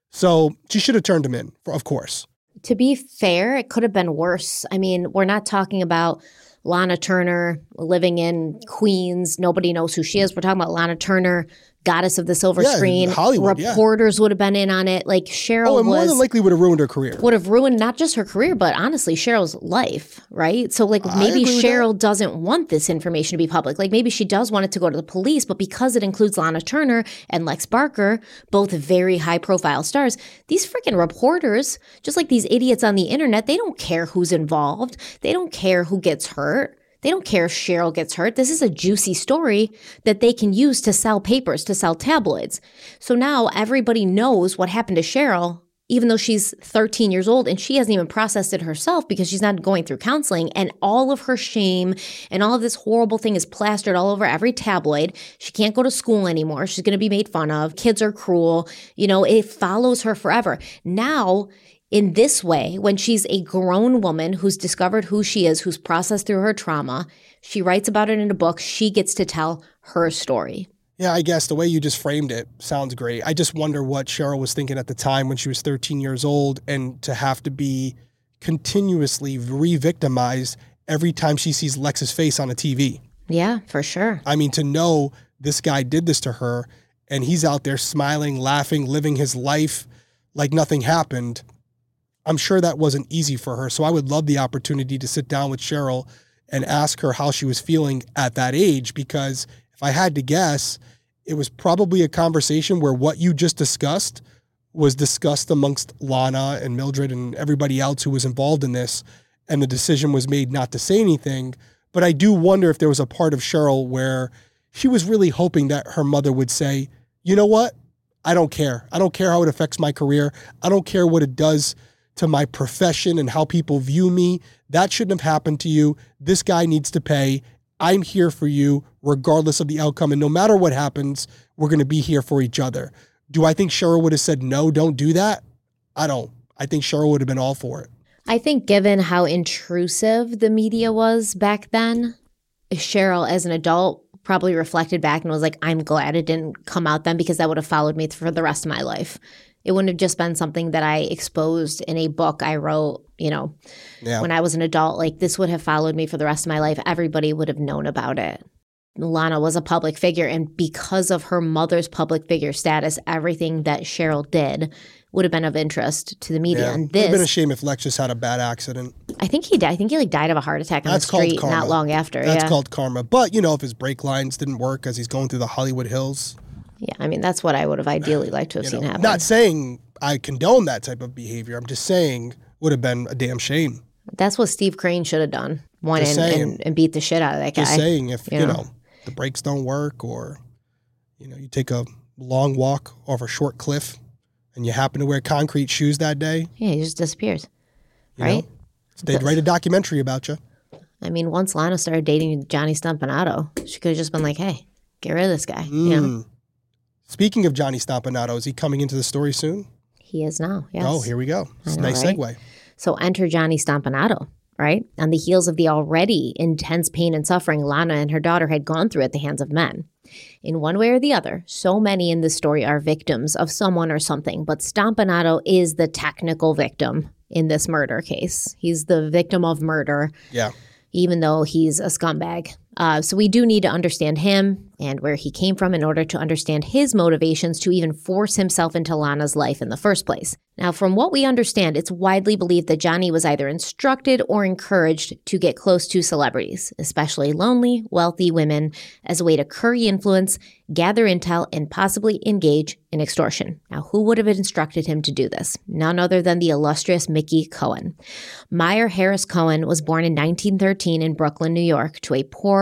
So she should have turned him in, of course. To be fair, it could have been worse. I mean, we're not talking about Lana Turner living in Queens. Nobody knows who she is. We're talking about Lana Turner, goddess of the silver yeah, screen. Hollywood, Reporters yeah. would have been in on it. Like Cheryl oh, and more was, than likely would have ruined her career. Would have ruined not just her career, but honestly, Cheryl's life, right? So like maybe Cheryl doesn't want this information to be public. Like maybe she does want it to go to the police, but because it includes Lana Turner and Lex Barker, both very high profile stars, these freaking reporters, just like these idiots on the internet, they don't care who's involved. They don't care who gets hurt. They don't care if Cheryl gets hurt. This is a juicy story that they can use to sell papers, to sell tabloids. So now everybody knows what happened to Cheryl, even though she's thirteen years old and she hasn't even processed it herself because she's not going through counseling. And all of her shame and all of this horrible thing is plastered all over every tabloid. She can't go to school anymore. She's going to be made fun of. Kids are cruel. You know, it follows her forever. Now, in this way, when she's a grown woman who's discovered who she is, who's processed through her trauma, she writes about it in a book, she gets to tell her story. Yeah, I guess the way you just framed it sounds great. I just wonder what Cheryl was thinking at the time when she was thirteen years old and to have to be continuously re-victimized every time she sees Lex's face on a T V. Yeah, for sure. I mean, to know this guy did this to her and he's out there smiling, laughing, living his life like nothing happened. I'm sure that wasn't easy for her. So I would love the opportunity to sit down with Cheryl and ask her how she was feeling at that age, because if I had to guess, it was probably a conversation where what you just discussed was discussed amongst Lana and Mildred and everybody else who was involved in this, and the decision was made not to say anything. But I do wonder if there was a part of Cheryl where she was really hoping that her mother would say, you know what? I don't care. I don't care how it affects my career. I don't care what it does to my profession and how people view me. That shouldn't have happened to you. This guy needs to pay. I'm here for you regardless of the outcome. And no matter what happens, we're going to be here for each other. Do I think Cheryl would have said, no, don't do that? I don't. I think Cheryl would have been all for it. I think given how intrusive the media was back then, Cheryl as an adult probably reflected back and was like, I'm glad it didn't come out then, because that would have followed me for the rest of my life. It wouldn't have just been something that I exposed in a book I wrote, you know, yeah. when I was an adult. Like, this would have followed me for the rest of my life. Everybody would have known about it. Lana was a public figure, and because of her mother's public figure status, everything that Cheryl did would have been of interest to the media. Yeah. And this, this it would have been a shame if Lex just had a bad accident. I think he died. I think he like died of a heart attack on That's the street called karma. Not long after. That's yeah. called karma. But, you know, if his brake lines didn't work as he's going through the Hollywood Hills. Yeah, I mean, that's what I would have ideally liked to have you seen know, happen. Not saying I condone that type of behavior. I'm just saying would have been a damn shame. That's what Steve Crane should have done. Went in and, and beat the shit out of that guy. Just saying, if, you, you know, know, the brakes don't work, or, you know, you take a long walk off a short cliff and you happen to wear concrete shoes that day. Yeah, he just disappears. You right? know, they'd write a documentary about you. I mean, once Lana started dating Johnny Stompanato, she could have just been like, hey, get rid of this guy. Mm. You know? Speaking of Johnny Stompanato, is he coming into the story soon? He is now, yes. Oh, here we go. It's a know, nice right? segue. So enter Johnny Stompanato, right? On the heels of the already intense pain and suffering Lana and her daughter had gone through at the hands of men. In one way or the other, so many in this story are victims of someone or something, but Stompanato is the technical victim in this murder case. He's the victim of murder. Yeah. Even though he's a scumbag. Uh, so we do need to understand him and where he came from in order to understand his motivations to even force himself into Lana's life in the first place. Now, from what we understand, it's widely believed that Johnny was either instructed or encouraged to get close to celebrities, especially lonely, wealthy women, as a way to curry influence, gather intel, and possibly engage in extortion. Now, who would have instructed him to do this? None other than the illustrious Mickey Cohen. Meyer Harris Cohen was born in nineteen thirteen in Brooklyn, New York, to a poor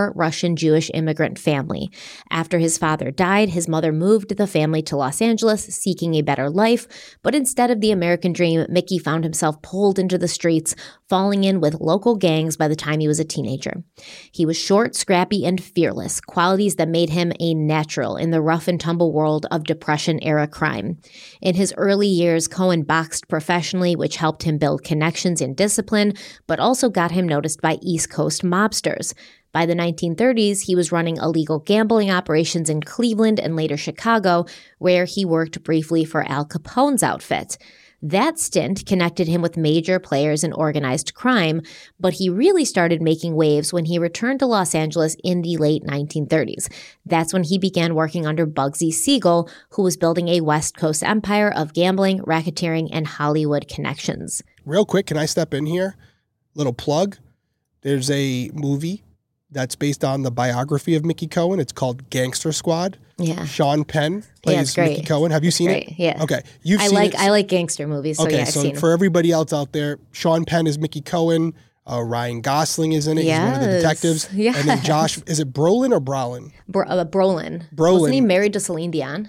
poor Russian Jewish immigrant family. After his father died, his mother moved the family to Los Angeles, seeking a better life, but instead of the American dream, Mickey found himself pulled into the streets, falling in with local gangs by the time he was a teenager. He was short, scrappy, and fearless, qualities that made him a natural in the rough and tumble world of Depression-era crime. In his early years, Cohen boxed professionally, which helped him build connections and discipline, but also got him noticed by East Coast mobsters. By the nineteen thirties, he was running illegal gambling operations in Cleveland and later Chicago, where he worked briefly for Al Capone's outfit. That stint connected him with major players in organized crime, but he really started making waves when he returned to Los Angeles in the late nineteen thirties. That's when he began working under Bugsy Siegel, who was building a West Coast empire of gambling, racketeering, and Hollywood connections. Real quick, can I step in here? Little plug. There's a movie that's based on the biography of Mickey Cohen. It's called Gangster Squad. Yeah. Sean Penn plays yeah, Mickey Cohen. Have you seen great. it? Yeah. Okay. You've I seen like it. I like gangster movies, so okay, yeah, I've so seen for them. everybody else out there, Sean Penn is Mickey Cohen. Uh, Ryan Gosling is in it. Yes. He's one of the detectives. Yes. And then Josh, is it Brolin or Brolin? Bro, uh, Brolin. Brolin. Wasn't he married to Celine Dion?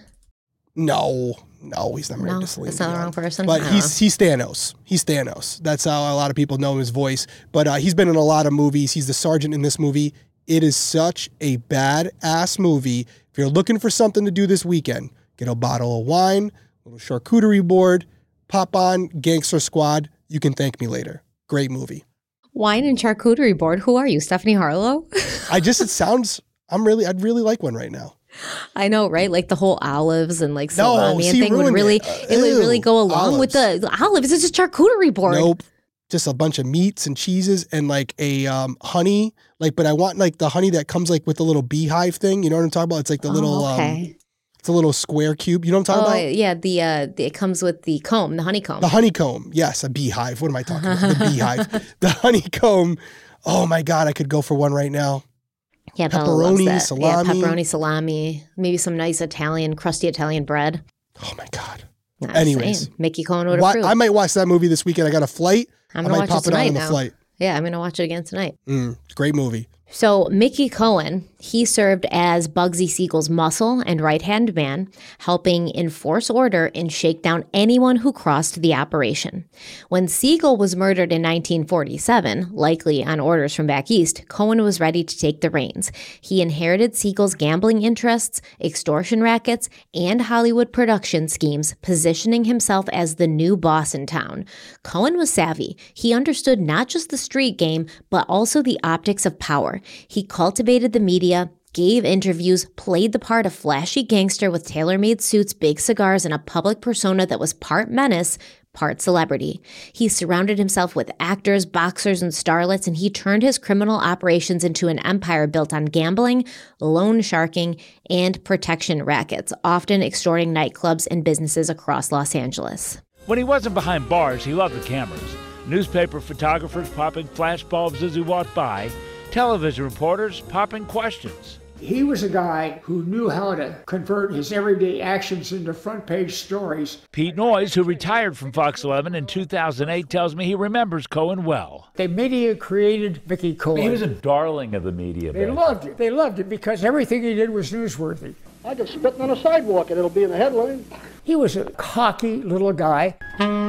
No. No, he's not married No, to Celine that's not the Dion. wrong person. But I don't he's he's Thanos. He's Thanos. That's how a lot of people know his voice. But uh, he's been in a lot of movies. He's the sergeant in this movie. It is such a badass movie. If you're looking for something to do this weekend, get a bottle of wine, a little charcuterie board, pop on Gangster Squad. You can thank me later. Great movie. Wine and charcuterie board. Who are you, Stephanie Harlow? I just, it sounds, I'm really, I'd really like one right now. I know, right? Like the whole olives and like No, salami see, and thing would ruined really, it. Uh, it would ew, really go along with the, the olives. It's just charcuterie board. Nope. Just a bunch of meats and cheeses and like a um, honey. Like, but I want like the honey that comes like with the little beehive thing. You know what I'm talking about? It's like the Oh, little, okay. um, it's a little square cube. You know what I'm talking Oh, about? yeah. The, uh, the, it comes with the comb, the honeycomb. The honeycomb. Yes, a beehive. What am I talking about? The beehive. The honeycomb. Oh my God, I could go for one right now. Yeah, Bella loves Pepperoni, that. salami. Yeah, pepperoni, salami. Maybe some nice Italian, crusty Italian bread. Oh my God. No, I'm Anyways. saying, Mickey Cohen would Why, approve. I might watch that movie this weekend. I got a flight. I'm I gonna might watch pop it it on tonight on the now. flight. Yeah, I'm going to watch it again tonight. Mm, great movie. So Mickey Cohen, he served as Bugsy Siegel's muscle and right-hand man, helping enforce order and shake down anyone who crossed the operation. When Siegel was murdered in nineteen forty-seven, likely on orders from back east, Cohen was ready to take the reins. He inherited Siegel's gambling interests, extortion rackets, and Hollywood production schemes, positioning himself as the new boss in town. Cohen was savvy. He understood not just the street game, but also the optics of power. He cultivated the media, gave interviews, played the part of flashy gangster with tailor-made suits, big cigars, and a public persona that was part menace, part celebrity. He surrounded himself with actors, boxers, and starlets, and he turned his criminal operations into an empire built on gambling, loan sharking, and protection rackets, often extorting nightclubs and businesses across Los Angeles. When he wasn't behind bars, he loved the cameras. Newspaper photographers popping flashbulbs as he walked by, television reporters popping questions. He was a guy who knew how to convert his everyday actions into front-page stories. Pete Noyes, who retired from Fox eleven in two thousand eight, tells me he remembers Cohen well. The media created Mickey Cohen. He was a darling of the media. They back. loved it. They loved it because everything he did was newsworthy. I could spit on a sidewalk and it'll be in the headline. He was a cocky little guy.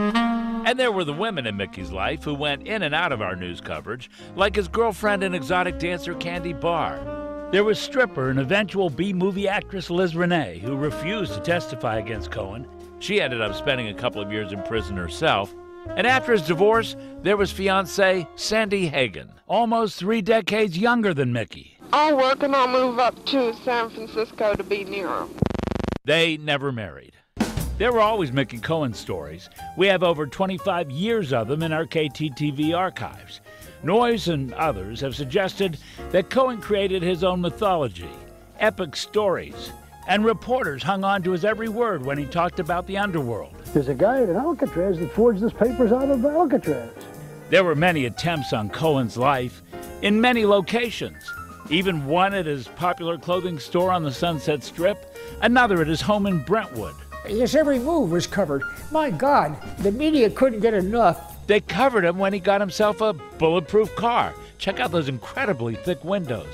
And there were the women in Mickey's life who went in and out of our news coverage, like his girlfriend and exotic dancer Candy Barr. There was stripper and eventual B-movie actress Liz Renee, who refused to testify against Cohen. She ended up spending a couple of years in prison herself. And after his divorce, there was fiancée Sandy Hagen, almost three decades younger than Mickey. I'll work and I'll move up to San Francisco to be near him. They never married. There were always Mickey Cohen stories. We have over twenty-five years of them in our K T T V archives. Noyes and others have suggested that Cohen created his own mythology, epic stories, and reporters hung on to his every word when he talked about the underworld. There's a guy at Alcatraz that forged his papers out of Alcatraz. There were many attempts on Cohen's life in many locations, even one at his popular clothing store on the Sunset Strip, another at his home in Brentwood. His every move was covered. My God, the media couldn't get enough. They covered him when he got himself a bulletproof car. Check out those incredibly thick windows.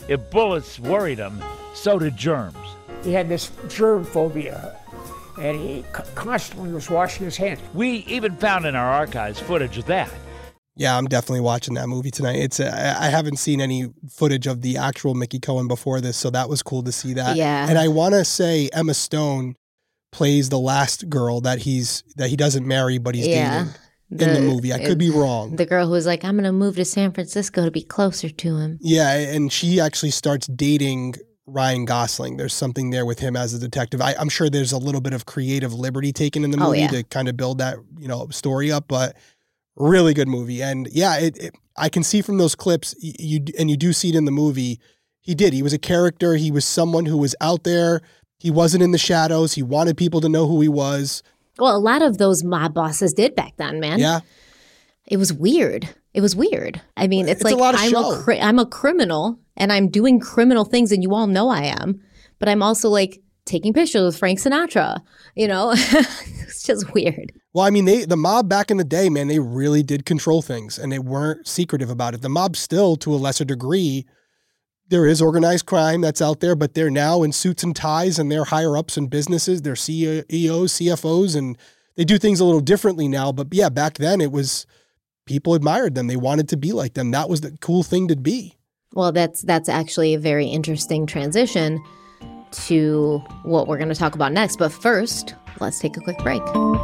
If bullets worried him, so did germs. He had this germ phobia, and he constantly was washing his hands. We even found in our archives footage of that. Yeah, I'm definitely watching that movie tonight. It's uh, I haven't seen any footage of the actual Mickey Cohen before this, so that was cool to see that. Yeah. And I want to say Emma Stone plays the last girl that he's that he doesn't marry, but he's Yeah. dating in the movie. I could be wrong. The girl who was like, I'm going to move to San Francisco to be closer to him. Yeah, and she actually starts dating Ryan Gosling. There's something there with him as a detective. I, I'm sure there's a little bit of creative liberty taken in the Oh, movie yeah. to kind of build that, you know, story up, but really good movie. And yeah, it, it I can see from those clips, you, you and you do see it in the movie, he did. He was a character. He was someone who was out there. He wasn't in the shadows. He wanted people to know who he was. Well, a lot of those mob bosses did back then, man. Yeah. It was weird. It was weird. I mean, it's, It's a like lot of I'm show. a cri- I'm a criminal and I'm doing criminal things, and you all know I am. But I'm also like taking pictures with Frank Sinatra. You know, it's just weird. Well, I mean, they the mob back in the day, man, they really did control things, and they weren't secretive about it. The mob still, to a lesser degree, there is organized crime that's out there, but they're now in suits and ties, and they're higher ups in businesses. They're C E Os, C F Os, and they do things a little differently now. But yeah, back then it was people admired them. They wanted to be like them. That was the cool thing to be. Well, that's that's actually a very interesting transition to what we're going to talk about next. But first, let's take a quick break.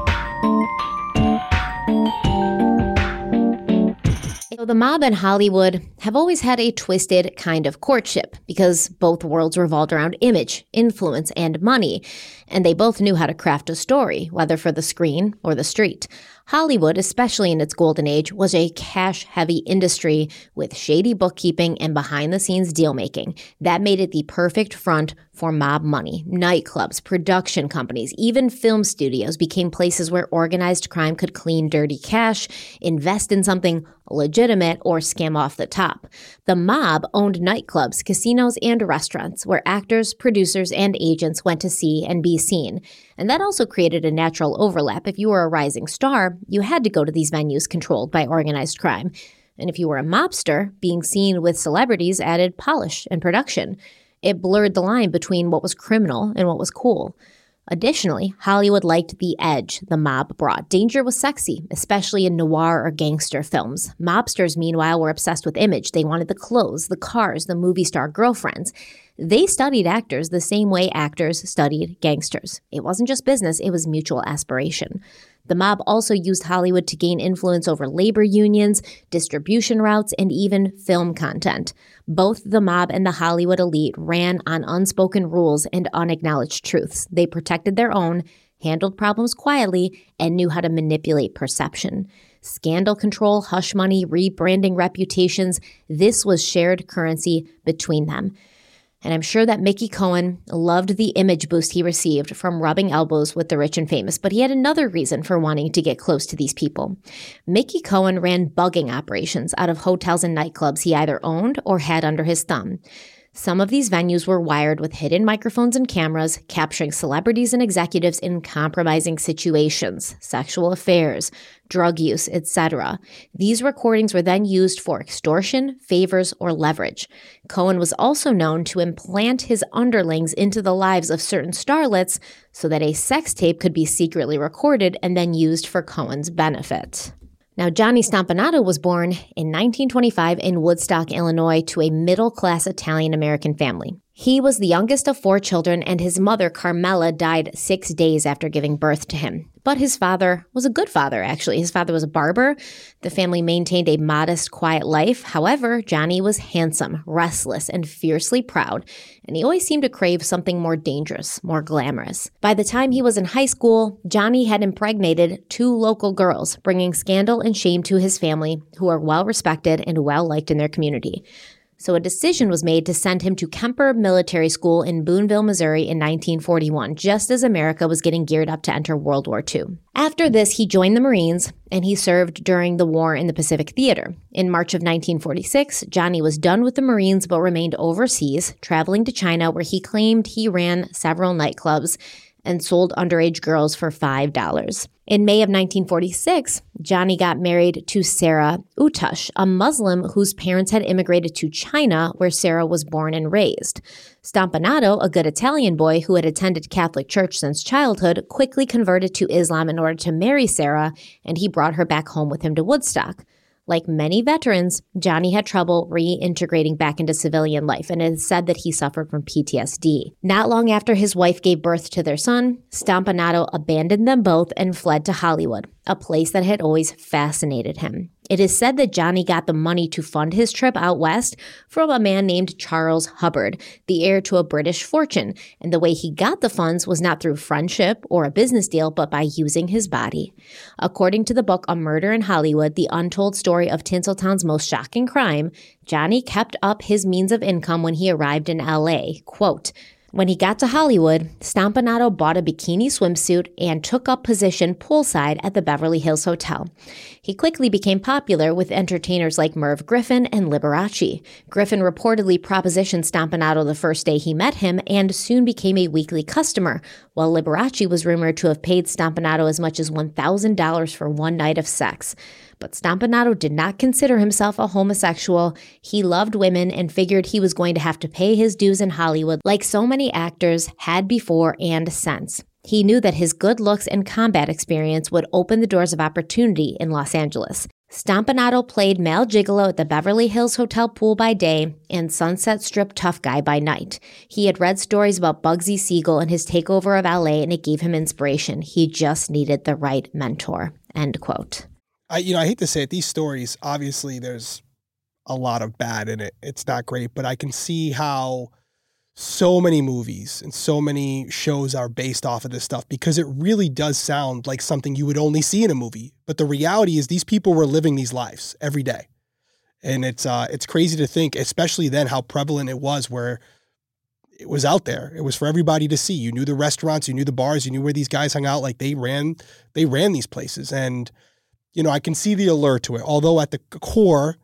So the mob and Hollywood have always had a twisted kind of courtship because both worlds revolved around image, influence, and money. And they both knew how to craft a story, whether for the screen or the street. Hollywood, especially in its golden age, was a cash-heavy industry with shady bookkeeping and behind-the-scenes deal-making. That made it the perfect front for mob money. Nightclubs, production companies, even film studios became places where organized crime could clean dirty cash, invest in something legitimate, or scam off the top. The mob owned nightclubs, casinos, and restaurants where actors, producers, and agents went to see and be seen. And that also created a natural overlap. If you were a rising star, you had to go to these venues controlled by organized crime. And if you were a mobster, being seen with celebrities added polish and production. It blurred the line between what was criminal and what was cool. Additionally, Hollywood liked the edge the mob brought. Danger was sexy, especially in noir or gangster films. Mobsters, meanwhile, were obsessed with image. They wanted the clothes, the cars, the movie star girlfriends. They studied actors the same way actors studied gangsters. It wasn't just business, it was mutual aspiration. The mob also used Hollywood to gain influence over labor unions, distribution routes, and even film content. Both the mob and the Hollywood elite ran on unspoken rules and unacknowledged truths. They protected their own, handled problems quietly, and knew how to manipulate perception. Scandal control, hush money, rebranding reputations, this was shared currency between them. And I'm sure that Mickey Cohen loved the image boost he received from rubbing elbows with the rich and famous, but he had another reason for wanting to get close to these people. Mickey Cohen ran bugging operations out of hotels and nightclubs he either owned or had under his thumb. Some of these venues were wired with hidden microphones and cameras, capturing celebrities and executives in compromising situations, sexual affairs, drug use, et cetera. These recordings were then used for extortion, favors, or leverage. Cohen was also known to implant his underlings into the lives of certain starlets so that a sex tape could be secretly recorded and then used for Cohen's benefit. Now, Johnny Stompanato was born in nineteen twenty-five in Woodstock, Illinois, to a middle-class Italian-American family. He was the youngest of four children, and his mother, Carmela, died six days after giving birth to him. But his father was a good father, actually. His father was a barber. The family maintained a modest, quiet life. However, Johnny was handsome, restless, and fiercely proud, and he always seemed to crave something more dangerous, more glamorous. By the time he was in high school, Johnny had impregnated two local girls, bringing scandal and shame to his family, who are well-respected and well-liked in their community. So a decision was made to send him to Kemper Military School in Boonville, Missouri in nineteen forty-one, just as America was getting geared up to enter World War Two. After this, he joined the Marines, and he served during the war in the Pacific Theater. In March of nineteen forty-six, Johnny was done with the Marines but remained overseas, traveling to China, where he claimed he ran several nightclubs. and sold underage girls for five dollars. In May of nineteen forty-six, Johnny got married to Sarah Utash, a Muslim whose parents had immigrated to China, where Sarah was born and raised. Stompanato, a good Italian boy who had attended Catholic church since childhood, quickly converted to Islam in order to marry Sarah, and he brought her back home with him to Woodstock. Like many veterans, Johnny had trouble reintegrating back into civilian life, and it is said that he suffered from P T S D. Not long after his wife gave birth to their son, Stompanato abandoned them both and fled to Hollywood, a place that had always fascinated him. It is said that Johnny got the money to fund his trip out west from a man named Charles Hubbard, the heir to a British fortune, and the way he got the funds was not through friendship or a business deal, but by using his body. According to the book A Murder in Hollywood, the untold story of Tinseltown's most shocking crime, Johnny kept up his means of income when he arrived in L A. Quote, when he got to Hollywood, Stompanato bought a bikini swimsuit and took up position poolside at the Beverly Hills Hotel. He quickly became popular with entertainers like Merv Griffin and Liberace. Griffin reportedly propositioned Stompanato the first day he met him and soon became a weekly customer, while Liberace was rumored to have paid Stompanato as much as one thousand dollars for one night of sex. But Stompanato did not consider himself a homosexual. He loved women and figured he was going to have to pay his dues in Hollywood like so many actors had before and since. He knew that his good looks and combat experience would open the doors of opportunity in Los Angeles. Stompanato played male gigolo at the Beverly Hills Hotel pool by day and Sunset Strip tough guy by night. He had read stories about Bugsy Siegel and his takeover of L A, and it gave him inspiration. He just needed the right mentor. End quote. I, you know, I hate to say it, these stories, obviously there's a lot of bad in it. It's not great, but I can see how so many movies and so many shows are based off of this stuff because it really does sound like something you would only see in a movie. But the reality is these people were living these lives every day. And it's uh, it's crazy to think, especially then, how prevalent it was where it was out there. It was for everybody to see. You knew the restaurants, you knew the bars, you knew where these guys hung out. Like they ran, they ran these places. And you know, I can see the allure to it. Although at the core,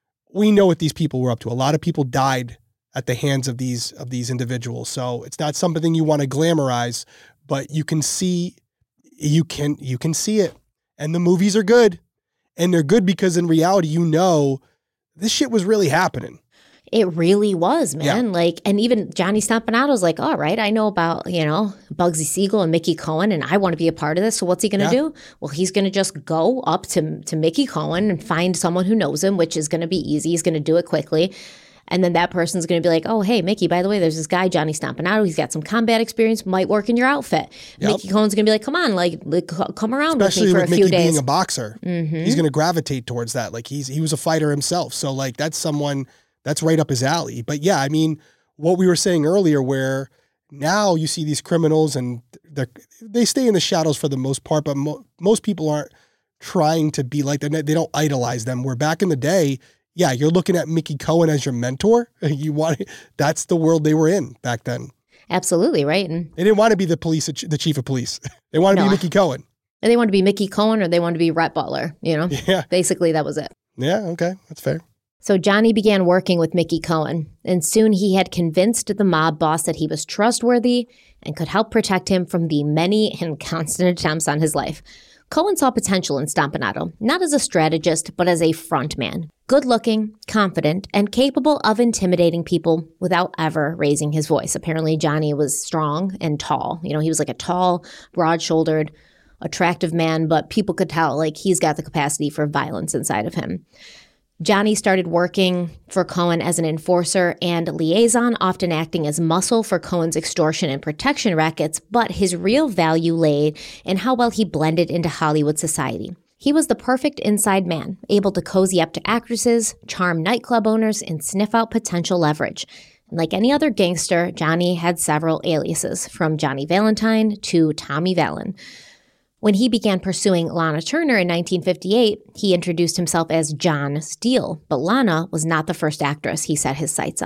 we know what these people were up to. A lot of people died at the hands of these of these individuals. So it's not something you want to glamorize, but you can see you can you can see it. And the movies are good. And they're good because in reality, you know, this shit was really happening. It really was, man. Yeah. Like, and even Johnny Stampanato's like, all right, I know about, you know, Bugsy Siegel and Mickey Cohen, and I want to be a part of this. So what's he going to yeah. do? Well, he's going to just go up to, to Mickey Cohen and find someone who knows him, which is going to be easy. He's going to do it quickly. And then that person's going to be like, oh, hey, Mickey, by the way, there's this guy, Johnny Stompanato. He's got some combat experience, might work in your outfit. Yep. Mickey Cohen's going to be like, come on, like, like come around Especially with me for with a few Mickey days. being a boxer. Mm-hmm. He's going to gravitate towards that. Like he's he was a fighter himself. So like that's someone that's right up his alley. But yeah, I mean, what we were saying earlier where now you see these criminals and they stay in the shadows for the most part, but mo- most people aren't trying to be like them. They don't idolize them. Where back in the day, yeah, you're looking at Mickey Cohen as your mentor. You want that's the world they were in back then. Absolutely, right. And they didn't want to be the police, the chief of police. They wanted no, to be Mickey Cohen. They wanted to be Mickey Cohen or they wanted to be Rhett Butler, you know? Yeah. Basically, that was it. Yeah, okay. That's fair. So Johnny began working with Mickey Cohen, and soon he had convinced the mob boss that he was trustworthy and could help protect him from the many and constant attempts on his life. Cohen saw potential in Stompanato, not as a strategist, but as a front man. Good-looking, confident, and capable of intimidating people without ever raising his voice. Apparently, Johnny was strong and tall. You know, he was like a tall, broad-shouldered, attractive man, but people could tell, like, he's got the capacity for violence inside of him. Johnny started working for Cohen as an enforcer and liaison, often acting as muscle for Cohen's extortion and protection rackets, but his real value lay in how well he blended into Hollywood society. He was the perfect inside man, able to cozy up to actresses, charm nightclub owners, and sniff out potential leverage. And like any other gangster, Johnny had several aliases, from Johnny Valentine to Tommy Vallon. When he began pursuing Lana Turner in nineteen fifty-eight, he introduced himself as John Steele, but Lana was not the first actress he set his sights on.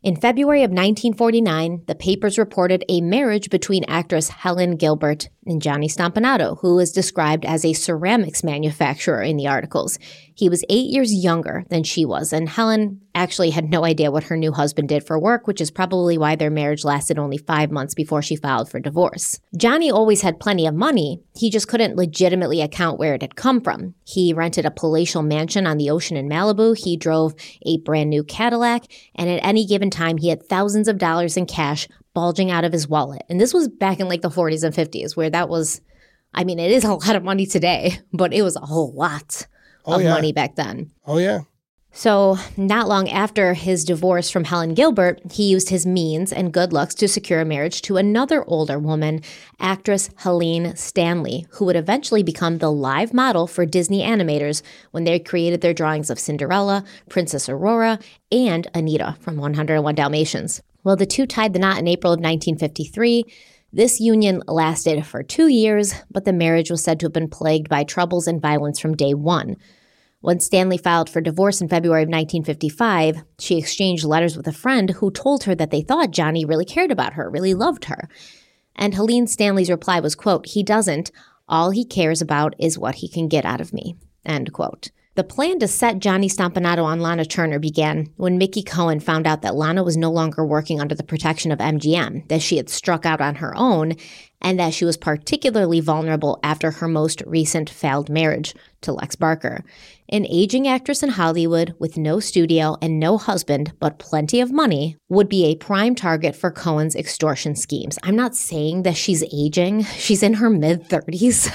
In February of nineteen forty-nine, the papers reported a marriage between actress Helen Gilbert and Johnny Stompanato, who was described as a ceramics manufacturer in the articles. He was eight years younger than she was, and Helen actually had no idea what her new husband did for work, which is probably why their marriage lasted only five months before she filed for divorce. Johnny always had plenty of money. He just couldn't legitimately account where it had come from. He rented a palatial mansion on the ocean in Malibu. He drove a brand new Cadillac, and at any given time, he had thousands of dollars in cash bulging out of his wallet. And this was back in like the forties and fifties, where that was, I mean, it is a lot of money today, but it was a whole lot oh, of yeah. money back then. Oh, yeah. So not long after his divorce from Helen Gilbert, he used his means and good looks to secure a marriage to another older woman, actress Helene Stanley, who would eventually become the live model for Disney animators when they created their drawings of Cinderella, Princess Aurora, and Anita from one oh one Dalmatians. Well, the two tied the knot in April of nineteen fifty-three. This union lasted for two years, but the marriage was said to have been plagued by troubles and violence from day one. When Stanley filed for divorce in February of nineteen fifty-five, she exchanged letters with a friend who told her that they thought Johnny really cared about her, really loved her. And Helene Stanley's reply was, quote, "He doesn't. All he cares about is what he can get out of me," end quote. The plan to set Johnny Stompanato on Lana Turner began when Mickey Cohen found out that Lana was no longer working under the protection of M G M, that she had struck out on her own, and that she was particularly vulnerable after her most recent failed marriage to Lex Barker. An aging actress in Hollywood with no studio and no husband, but plenty of money, would be a prime target for Cohen's extortion schemes. I'm not saying that she's aging. She's in her mid-thirties.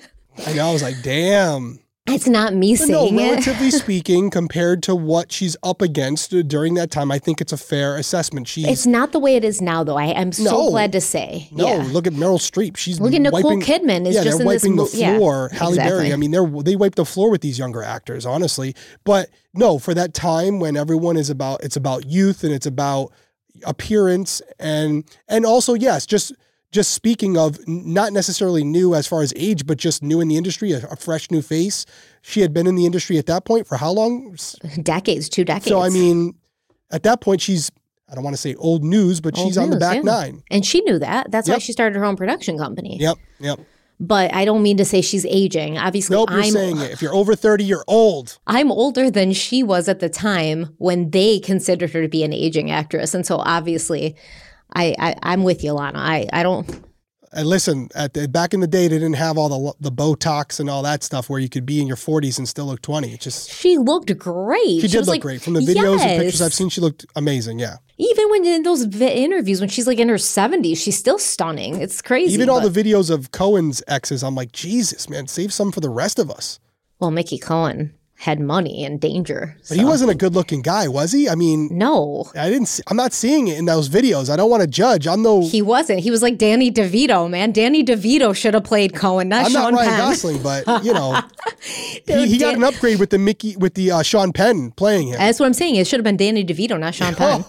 I know. I was like, damn. It's not me But saying no, it. relatively speaking, compared to what she's up against during that time, I think it's a fair assessment. She's It's not the way it is now, though. I am so No. glad to say. no. Yeah. Look at Meryl Streep. She's Look at Nicole wiping, Kidman is yeah, just they're in this wiping mo- the yeah, floor. Halle exactly. Berry. I mean, they're they wipe the floor with these younger actors, honestly. But no, for that time when everyone is about, it's about youth and it's about appearance and and also yes, just. Just speaking of not necessarily new as far as age, but just new in the industry, a, a fresh new face. She had been in the industry at that point for how long? Decades, two decades. So, I mean, at that point, she's, I don't want to say old news, but Old she's on the news, back yeah. nine. And she knew that. That's why Yep. she started her own production company. Yep, yep. But I don't mean to say she's aging. Obviously, Nope, you're I'm saying it. If you're over thirty, you're old. I'm older than she was at the time when they considered her to be an aging actress. And so obviously, I, I, I'm with you, Lana. I, I don't... And listen, at the, back in the day, they didn't have all the the Botox and all that stuff where you could be in your forties and still look twenty. It just She looked great. she did was look like, great. From the videos and pictures yes. I've seen, she looked amazing. Yeah. Even when in those vi- interviews, when she's like in her seventies, she's still stunning. It's crazy. Even all but- the videos of Cohen's exes, I'm like, Jesus, man, save some for the rest of us. Well, Mickey Cohen had money and danger. But he so- wasn't a good-looking guy, was he? I mean, No, I didn't. See, I'm not seeing it in those videos. I don't want to judge. I'm no. he wasn't. He was like Danny DeVito, man. Danny DeVito should have played Cohen, not I'm Sean not Ryan Penn. Gosling, but you know, Dude, he, he got Dan- an upgrade with the Mickey with the uh, Sean Penn playing him. That's what I'm saying. It should have been Danny DeVito, not Sean Penn.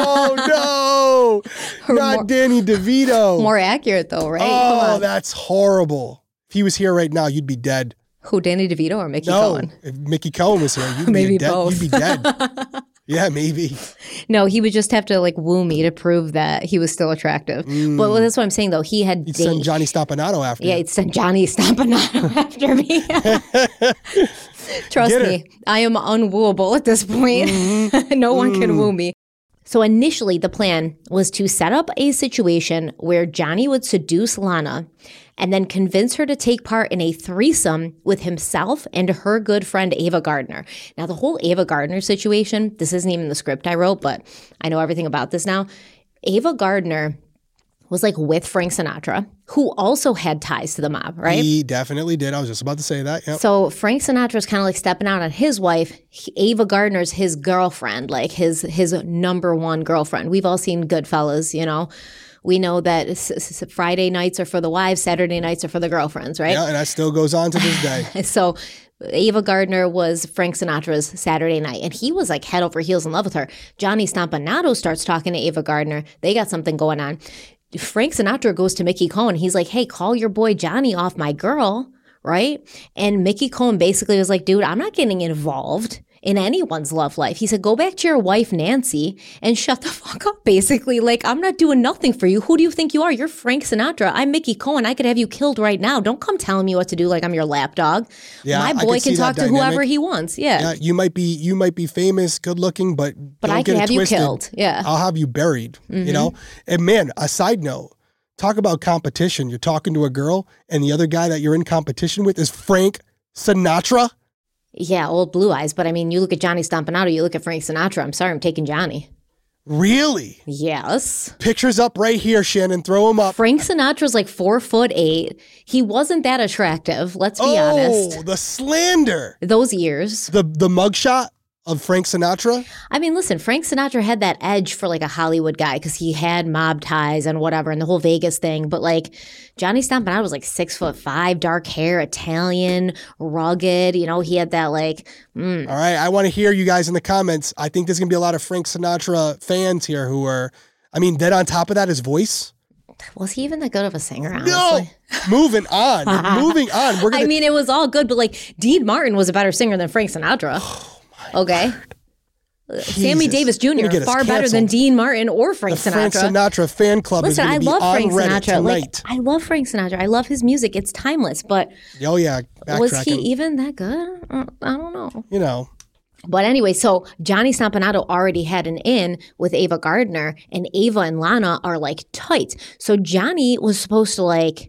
Oh no, not more- Danny DeVito. More accurate though, right? Come Oh, on. that's horrible. If he was here right now, you'd be dead. Who, Danny DeVito or Mickey No, Cohen? if Mickey Cohen was here, you'd Maybe be dead. both. You'd be dead. Yeah, maybe. No, he would just have to like woo me to prove that he was still attractive. But that's what I'm saying though. He had He'd da- send Johnny Stompanato after. Yeah, you. he'd send Johnny Stompanato after me. Trust Get her. me, I am unwooable at this point. Mm-hmm. No one can Mm. woo me. So initially, the plan was to set up a situation where Johnny would seduce Lana and then convince her to take part in a threesome with himself and her good friend Ava Gardner. Now, the whole Ava Gardner situation, this isn't even the script I wrote, but I know everything about this now. Ava Gardner was like with Frank Sinatra, who also had ties to the mob, right? He definitely did. I was just about to say that. Yep. So Frank Sinatra's kind of like stepping out on his wife. He- Ava Gardner's his girlfriend, like his his number one girlfriend. We've all seen Goodfellas, you know. We know that s- s- Friday nights are for the wives, Saturday nights are for the girlfriends, right? Yeah, and that still goes on to this day. So Ava Gardner was Frank Sinatra's Saturday night, and he was like head over heels in love with her. Johnny Stompanato starts talking to Ava Gardner. They got something going on. Frank Sinatra goes to Mickey Cohen. He's like, hey, call your boy Johnny off my girl, right? And Mickey Cohen basically was like, dude, I'm not getting involved in anyone's love life. He said, go back to your wife, Nancy, and shut the fuck up, basically. Like, I'm not doing nothing for you. Who do you think you are? You're Frank Sinatra. I'm Mickey Cohen. I could have you killed right now. Don't come telling me what to do like I'm your lapdog. Yeah, My I boy could can see talk that to whoever dynamic. he wants. Yeah. Yeah, you might be you might be famous, good looking, but But don't I get can it have you twisted. killed. Yeah. I'll have you buried. Mhm. You know? And man, a side note, talk about competition. You're talking to a girl and the other guy that you're in competition with is Frank Sinatra. Yeah, old Blue Eyes. But I mean, you look at Johnny Stompanato, you look at Frank Sinatra. I'm sorry, I'm taking Johnny. Really? Yes. Pictures up right here, Shannon. Throw them up. Frank Sinatra's like four foot eight. He wasn't that attractive, let's be oh, honest. the slander. Those ears. The the mugshot of Frank Sinatra. I mean, listen, Frank Sinatra had that edge for like a Hollywood guy because he had mob ties and whatever and the whole Vegas thing. But like Johnny Stompanato was like six foot five, dark hair, Italian, rugged. You know, he had that like. Mm. All right, I want to hear you guys in the comments. I think there's gonna be a lot of Frank Sinatra fans here who are. I mean, then on top of that, his voice. Was he even that good of a singer, honestly? No. Moving on. Moving on. We're gonna. I mean, it was all good, but like Dean Martin was a better singer than Frank Sinatra. Okay. Sammy Davis Junior far better than Dean Martin or Frank the Sinatra. Frank Sinatra fan club Listen, is I going to be love on Frank Reddit Sinatra. tonight. Like, I love Frank Sinatra. I love his music. It's timeless. But oh yeah, was he backtracking. even that good? Uh, I don't know. You know. But anyway, so Johnny Stompanato already had an in with Ava Gardner, and Ava and Lana are like tight. So Johnny was supposed to like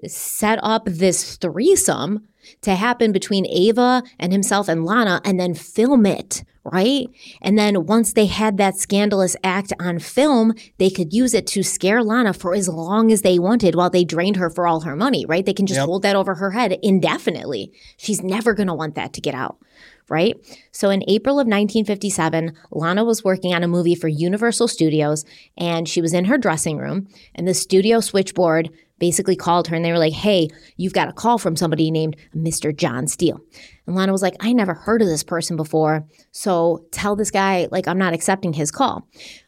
set up this threesome to happen between Ava and himself and Lana and then film it, right? And then once they had that scandalous act on film, they could use it to scare Lana for as long as they wanted while they drained her for all her money, right? They can just Yep. hold that over her head indefinitely. She's never going to want that to get out. Right? So in April of nineteen fifty-seven, Lana was working on a movie for Universal Studios, and she was in her dressing room, and the studio switchboard basically called her, and they were like, hey, you've got a call from somebody named Mister John Steele. And Lana was like, I never heard of this person before, so tell this guy, like, I'm not accepting his call.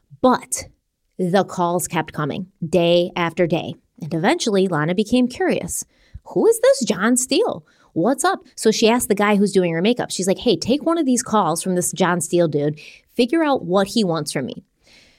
But the calls kept coming day after day, and eventually Lana became curious. Who is this John Steele? What's up? So she asked the guy who's doing her makeup. She's like, hey, take one of these calls from this John Steele dude. Figure out what he wants from me.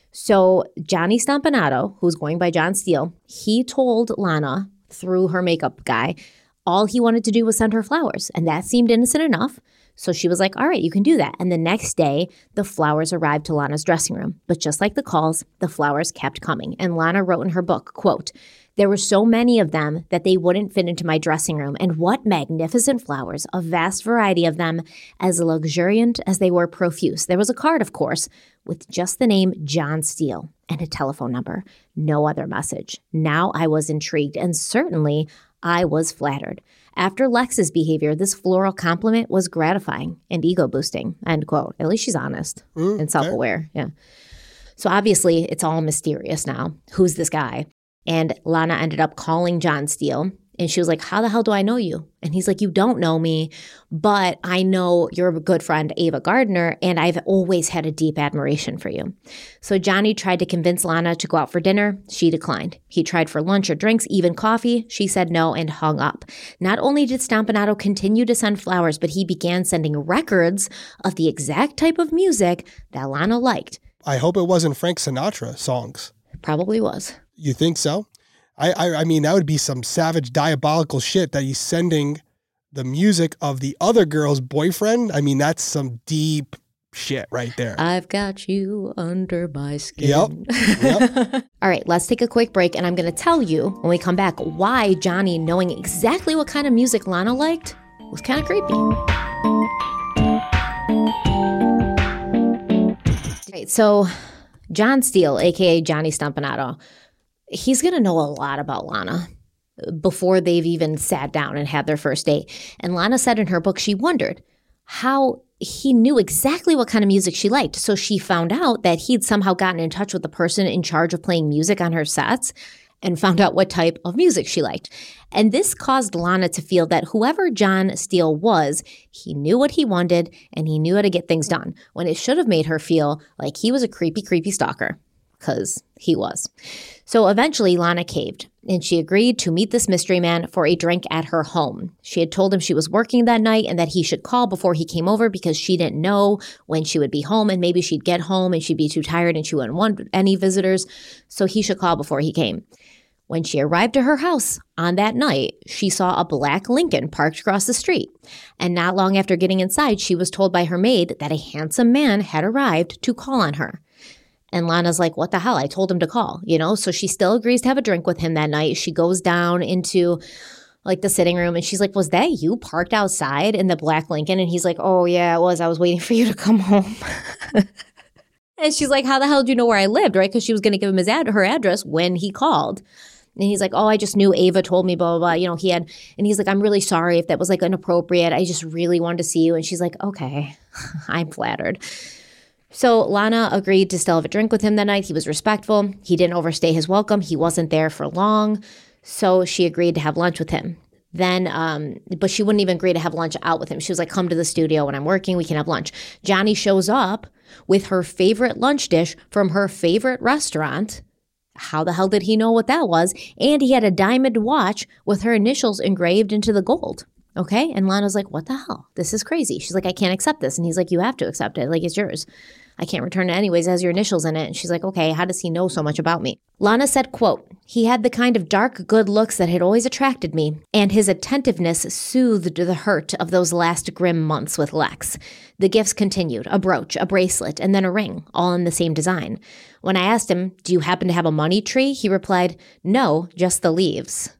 So Johnny Stompanato, who's going by John Steele, he told Lana through her makeup guy, all he wanted to do was send her flowers. And that seemed innocent enough. So she was like, all right, you can do that. And the next day, the flowers arrived to Lana's dressing room. But just like the calls, the flowers kept coming. And Lana wrote in her book, quote, there were so many of them that they wouldn't fit into my dressing room. And what magnificent flowers, a vast variety of them, as luxuriant as they were profuse. There was a card, of course, with just the name John Steele and a telephone number. No other message. Now I was intrigued, and certainly I was flattered. After Lex's behavior, this floral compliment was gratifying and ego-boosting, end quote. At least she's honest Mm, and self-aware. Yeah. So obviously, it's all mysterious now. Who's this guy? And Lana ended up calling John Steele, and she was like, how the hell do I know you? And he's like, you don't know me, but I know your good friend, Ava Gardner, and I've always had a deep admiration for you. So Johnny tried to convince Lana to go out for dinner. She declined. He tried for lunch or drinks, even coffee. She said no and hung up. Not only did Stompanato continue to send flowers, but he began sending records of the exact type of music that Lana liked. I hope it wasn't Frank Sinatra songs. Probably was. You think so? I, I I mean, that would be some savage, diabolical shit that he's sending the music of the other girl's boyfriend. I mean, that's some deep shit right there. I've got you under my skin. Yep. Yep. All right, let's take a quick break, and I'm going to tell you when we come back why Johnny, knowing exactly what kind of music Lana liked, was kind of creepy. All right, so John Steele, a k a. Johnny Stompanato, he's going to know a lot about Lana before they've even sat down and had their first date. And Lana said in her book she wondered how he knew exactly what kind of music she liked. So she found out that he'd somehow gotten in touch with the person in charge of playing music on her sets and found out what type of music she liked. And this caused Lana to feel that whoever John Steele was, he knew what he wanted and he knew how to get things done, when it should have made her feel like he was a creepy, creepy stalker. because he was. So eventually Lana caved, and she agreed to meet this mystery man for a drink at her home. She had told him she was working that night and that he should call before he came over because she didn't know when she would be home, and maybe she'd get home and she'd be too tired and she wouldn't want any visitors, so he should call before he came. When she arrived to her house on that night, she saw a black Lincoln parked across the street. And not long after getting inside, she was told by her maid that a handsome man had arrived to call on her. And Lana's like, what the hell? I told him to call, you know? So she still agrees to have a drink with him that night. She goes down into like the sitting room and she's like, was that you parked outside in the black Lincoln? And he's like, oh yeah, it was. I was waiting for you to come home. And she's like, how the hell did you know where I lived, right? Because she was going to give him his ad- her address when he called. And he's like, oh, I just knew Ava told me, blah, blah, blah. You know, he had, and he's like, I'm really sorry if that was like inappropriate. I just really wanted to see you. And she's like, okay, I'm flattered. So Lana agreed to still have a drink with him that night. He was respectful. He didn't overstay his welcome. He wasn't there for long. So she agreed to have lunch with him. Then, um, but she wouldn't even agree to have lunch out with him. She was like, come to the studio when I'm working. We can have lunch. Johnny shows up with her favorite lunch dish from her favorite restaurant. How the hell did he know what that was? And he had a diamond watch with her initials engraved into the gold. Okay. And Lana's like, what the hell? This is crazy. She's like, I can't accept this. And he's like, you have to accept it. Like, it's yours. I can't return it anyways. It has your initials in it. And she's like, okay, how does he know so much about me? Lana said, quote, he had the kind of dark, good looks that had always attracted me, and his attentiveness soothed the hurt of those last grim months with Lex. The gifts continued, a brooch, a bracelet, and then a ring, all in the same design. When I asked him, do you happen to have a money tree? He replied, no, just the leaves.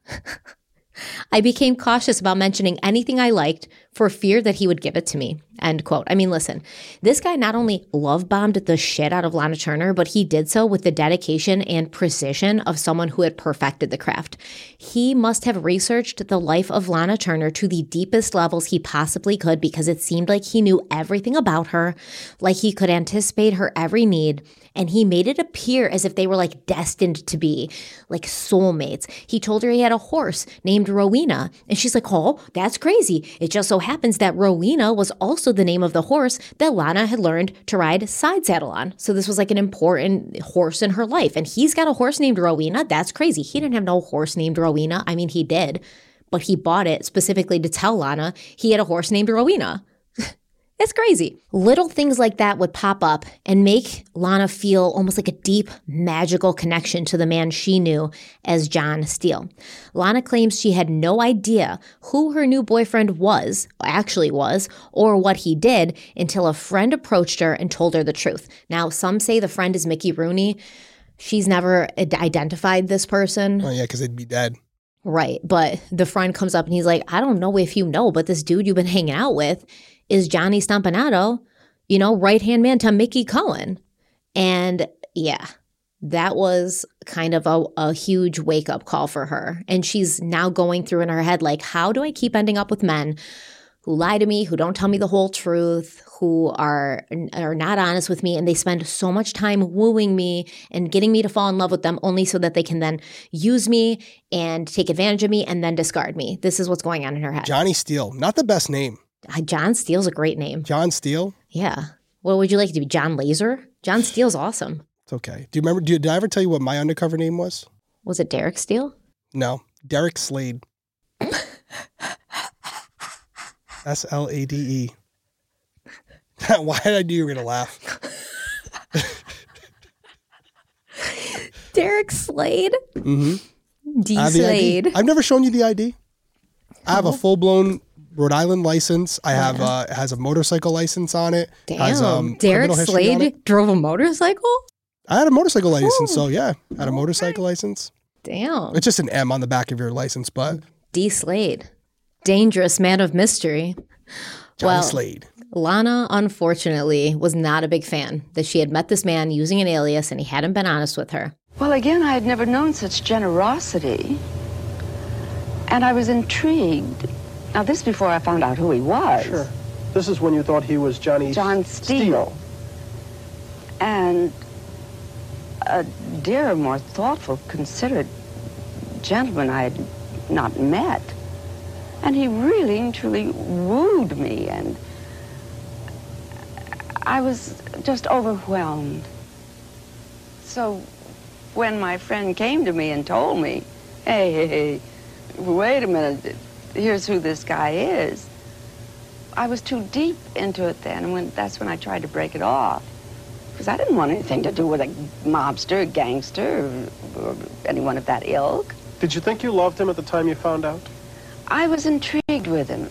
I became cautious about mentioning anything I liked for fear that he would give it to me, end quote. I mean, listen, this guy not only love-bombed the shit out of Lana Turner, but he did so with the dedication and precision of someone who had perfected the craft. He must have researched the life of Lana Turner to the deepest levels he possibly could because it seemed like he knew everything about her, like he could anticipate her every need, and he made it appear as if they were like destined to be, like soulmates. He told her he had a horse named Rowena, and she's like, oh, that's crazy. It just so happens that Rowena was also the name of the horse that Lana had learned to ride side saddle on. So this was like an important horse in her life. And he's got a horse named Rowena. That's crazy. He didn't have no horse named Rowena. I mean, he did, but he bought it specifically to tell Lana he had a horse named Rowena. It's crazy. Little things like that would pop up and make Lana feel almost like a deep, magical connection to the man she knew as John Steele. Lana claims she had no idea who her new boyfriend was, actually was, or what he did until a friend approached her and told her the truth. Now, some say the friend is Mickey Rooney. She's never identified this person. Oh, yeah, because they'd be dead. Right. But the friend comes up and he's like, I don't know if you know, but this dude you've been hanging out with is Johnny Stompanato, you know, right-hand man to Mickey Cohen. And yeah, that was kind of a, a huge wake-up call for her. And she's now going through in her head, like, how do I keep ending up with men who lie to me, who don't tell me the whole truth, who are, are not honest with me, and they spend so much time wooing me and getting me to fall in love with them only so that they can then use me and take advantage of me and then discard me. This is what's going on in her head. Johnny Steele, not the best name. John Steele's a great name. John Steele? Yeah. What would you like it to be? John Laser? John Steele's awesome. It's okay. Do you remember, did I ever tell you what my undercover name was? Was it Derek Steele? No. Derek Slade. S L A D E. Why did I knew you were going to laugh? Derek Slade? Mm-hmm. D Slade. I've never shown you the I D. I have oh. a full-blown Rhode Island license. I have yeah. uh, it has a motorcycle license on it. Damn. Has, um, Derek Slade drove a motorcycle? I had a motorcycle license, Ooh. so yeah. I had a motorcycle okay. license. Damn. It's just an M on the back of your license, but. D Slade. Dangerous man of mystery. Johnny well, Slade. Lana, unfortunately, was not a big fan that she had met this man using an alias and he hadn't been honest with her. Well, again, I had never known such generosity. And I was intrigued. Now, this is before I found out who he was. Sure. This is when you thought he was Johnny John Steele. Steele. And a dearer, more thoughtful, considerate gentleman I had not met. And he really and truly wooed me, and I was just overwhelmed. So when my friend came to me and told me, hey, hey, hey, wait a minute, here's who this guy is, I was too deep into it then, and when, that's when I tried to break it off. Because I didn't want anything to do with a mobster, a gangster, or, or anyone of that ilk. Did you think you loved him at the time you found out? I was intrigued with him.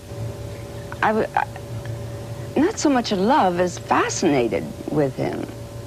I was not so much in love as fascinated with him.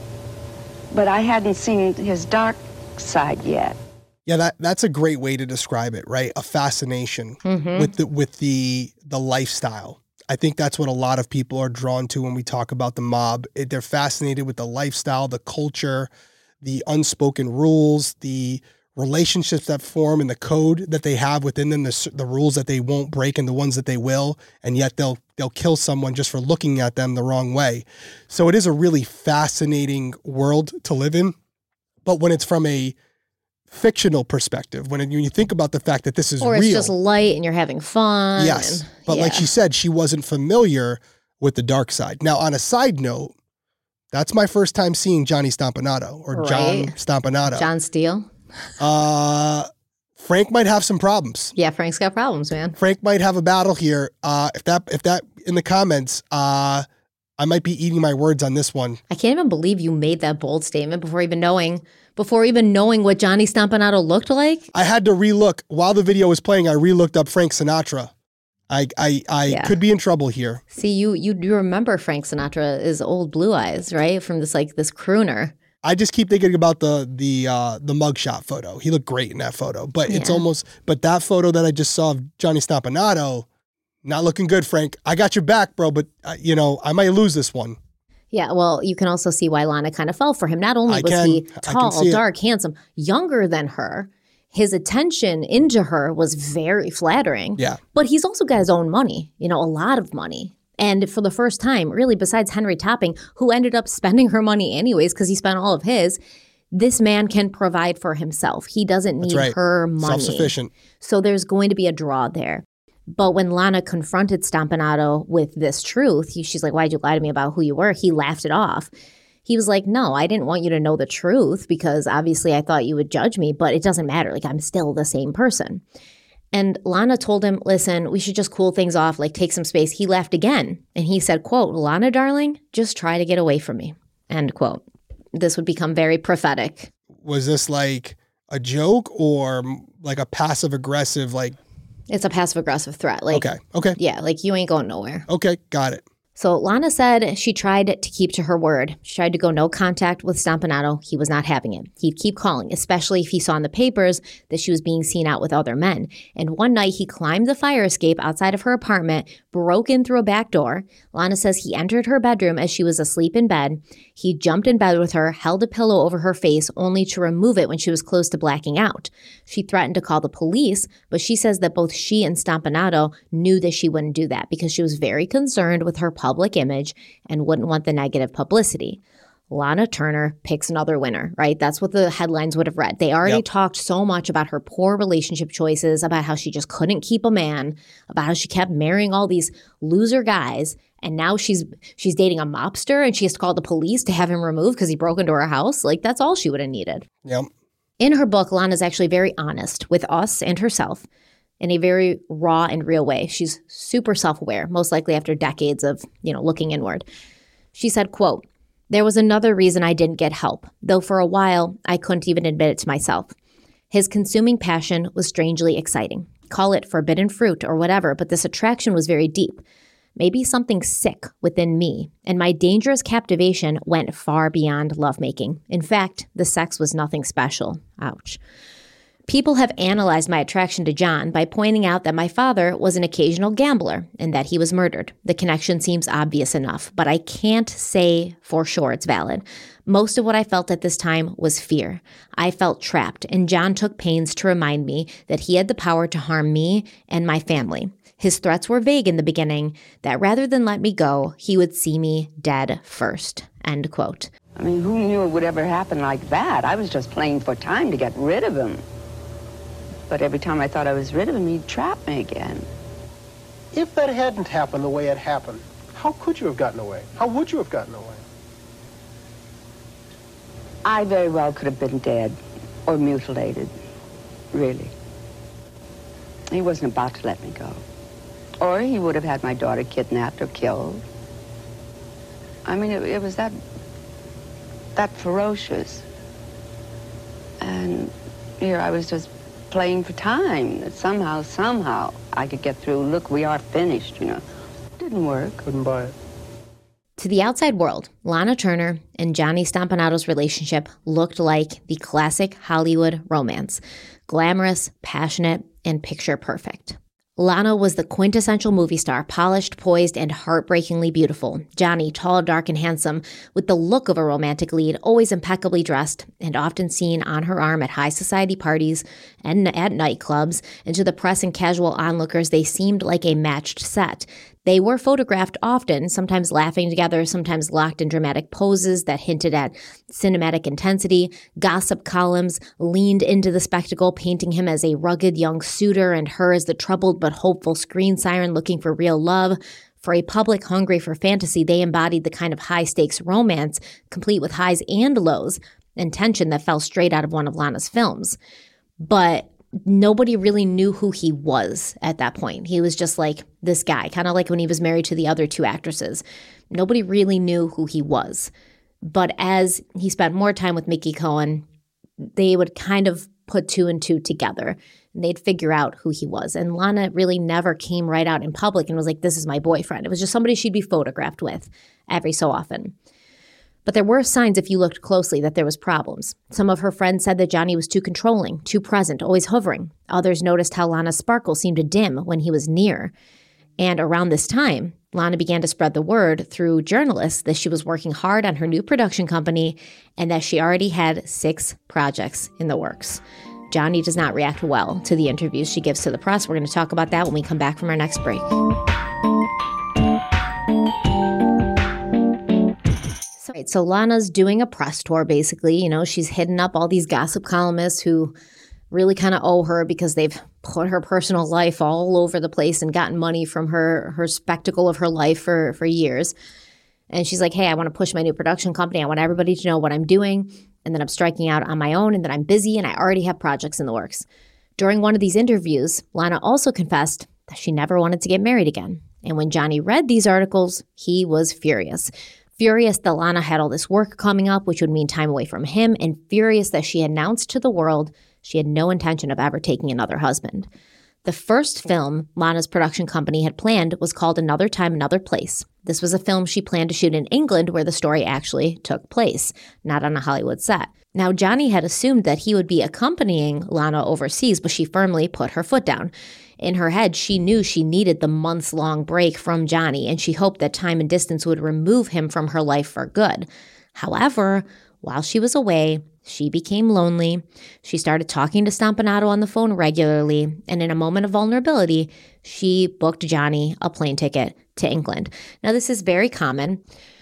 But I hadn't seen his dark side yet. Yeah, that that's a great way to describe it, right? A fascination Mm-hmm. with the with the the lifestyle. I think that's what a lot of people are drawn to when we talk about the mob. It, they're fascinated with the lifestyle, the culture, the unspoken rules, the relationships that form, and the code that they have within them, the, the rules that they won't break and the ones that they will, and yet they'll they'll kill someone just for looking at them the wrong way. So it is a really fascinating world to live in. But when it's from a fictional perspective, when you think about the fact that this is or real. it's just light and you're having fun. Yes. and- But yeah. like she said, she wasn't familiar with the dark side. Now, on a side note, that's my first time seeing Johnny Stompanato or John Right. Stompanato. John Steele. Uh, Frank might have some problems. Yeah, Frank's got problems, man. Frank might have a battle here. Uh, if that, if that in the comments, uh, I might be eating my words on this one. I can't even believe you made that bold statement before even knowing before even knowing what Johnny Stompanato looked like. I had to relook while the video was playing. I relooked up Frank Sinatra. I I, I Yeah. could be in trouble here. See, you you do remember Frank Sinatra is Old Blue Eyes, right? From this like this crooner. I just keep thinking about the the uh, the mugshot photo. He looked great in that photo, but it's Yeah. almost. But that photo that I just saw of Johnny Stompanato, not looking good, Frank. I got your back, bro, but uh, you know I might lose this one. Yeah, well, you can also see why Lana kind of fell for him. Not only I was can. he I can tall, see it. dark, handsome, younger than her, his attention into her was very flattering. Yeah. But he's also got his own money, you know, a lot of money. And for the first time, really, besides Henry Topping, who ended up spending her money anyways because he spent all of his, this man can provide for himself. He doesn't That's need right. her money. Self-sufficient. So there's going to be a draw there. But when Lana confronted Stompanato with this truth, he, she's like, why'd you lie to me about who you were? He laughed it off. He was like, no, I didn't want you to know the truth because obviously I thought you would judge me, but it doesn't matter. Like, I'm still the same person. And Lana told him, listen, we should just cool things off, like take some space. He laughed again. And he said, quote, Lana, darling, just try to get away from me, end quote. This would become very prophetic. Was this like a joke or like a passive aggressive, like, It's a passive aggressive threat. Like, okay, okay, yeah, like you ain't going nowhere. okay, got it. So Lana said she tried to keep to her word. She tried to go no contact with Stompanato. He was not having it. He'd keep calling, especially if he saw in the papers that she was being seen out with other men. And one night he climbed the fire escape outside of her apartment, broke in through a back door. Lana says he entered her bedroom as she was asleep in bed. He jumped in bed with her, held a pillow over her face, only to remove it when she was close to blacking out. She threatened to call the police, but she says that both she and Stompanato knew that she wouldn't do that because she was very concerned with her public image and wouldn't want the negative publicity. Lana Turner picks another winner, right? That's what the headlines would have read. They already Yep. talked so much about her poor relationship choices, about how she just couldn't keep a man, about how she kept marrying all these loser guys, and now she's she's dating a mobster and she has to call the police to have him removed because he broke into her house. Like, that's all she would have needed. Yep. In her book, Lana's actually very honest with us and herself in a very raw and real way. She's super self-aware, most likely after decades of, you know, looking inward. She said, quote, there was another reason I didn't get help, though for a while I couldn't even admit it to myself. His consuming passion was strangely exciting. Call it forbidden fruit or whatever, but this attraction was very deep. Maybe something sick within me, and my dangerous captivation went far beyond lovemaking. In fact, the sex was nothing special. Ouch. People have analyzed my attraction to John by pointing out that my father was an occasional gambler and that he was murdered. The connection seems obvious enough, but I can't say for sure it's valid. Most of what I felt at this time was fear. I felt trapped, and John took pains to remind me that he had the power to harm me and my family. His threats were vague in the beginning, that rather than let me go, he would see me dead first. End quote. I mean, who knew it would ever happen like that? I was just playing for time to get rid of him. But every time I thought I was rid of him, he'd trap me again. If that hadn't happened the way it happened, how could you have gotten away? How would you have gotten away? I very well could have been dead or mutilated, really. He wasn't about to let me go. Or he would have had my daughter kidnapped or killed. I mean, it, it was that, that ferocious. And here I was just playing for time, that somehow, somehow I could get through. Look, we are finished, you know. Didn't work. Couldn't buy it. To the outside world, Lana Turner and Johnny Stampanato's relationship looked like the classic Hollywood romance. Glamorous, passionate, and picture perfect. Lana was the quintessential movie star, polished, poised, and heartbreakingly beautiful. Johnny, tall, dark, and handsome, with the look of a romantic lead, always impeccably dressed, and often seen on her arm at high society parties and at nightclubs, and to the press and casual onlookers, they seemed like a matched set. They were photographed often, sometimes laughing together, sometimes locked in dramatic poses that hinted at cinematic intensity. Gossip columns leaned into the spectacle, painting him as a rugged young suitor and her as the troubled but hopeful screen siren looking for real love. For a public hungry for fantasy, they embodied the kind of high-stakes romance, complete with highs and lows, and tension that fell straight out of one of Lana's films. But nobody really knew who he was at that point. He was just like this guy, kind of like when he was married to the other two actresses. Nobody really knew who he was. But as he spent more time with Mickey Cohen, they would kind of put two and two together. And they'd figure out who he was. And Lana really never came right out in public and was like, this is my boyfriend. It was just somebody she'd be photographed with every so often. But there were signs, if you looked closely, that there was problems. Some of her friends said that Johnny was too controlling, too present, always hovering. Others noticed how Lana's sparkle seemed to dim when he was near. And around this time, Lana began to spread the word through journalists that she was working hard on her new production company and that she already had six projects in the works. Johnny does not react well to the interviews she gives to the press. We're going to talk about that when we come back from our next break. Right, so Lana's doing a press tour, basically. You know, she's hitting up all these gossip columnists who really kind of owe her because they've put her personal life all over the place and gotten money from her her spectacle of her life for, for years. And she's like, hey, I want to push my new production company. I want everybody to know what I'm doing and that I'm striking out on my own and that I'm busy and I already have projects in the works. During one of these interviews, Lana also confessed that she never wanted to get married again. And when Johnny read these articles, he was furious. Furious that Lana had all this work coming up, which would mean time away from him, and furious that she announced to the world she had no intention of ever taking another husband. The first film Lana's production company had planned was called Another Time, Another Place. This was a film she planned to shoot in England where the story actually took place, not on a Hollywood set. Now, Johnny had assumed that he would be accompanying Lana overseas, but she firmly put her foot down. In her head, she knew she needed the months-long break from Johnny, and she hoped that time and distance would remove him from her life for good. However, while she was away, she became lonely. She started talking to Stampanato on the phone regularly, and in a moment of vulnerability, she booked Johnny a plane ticket to England. Now, this is very common.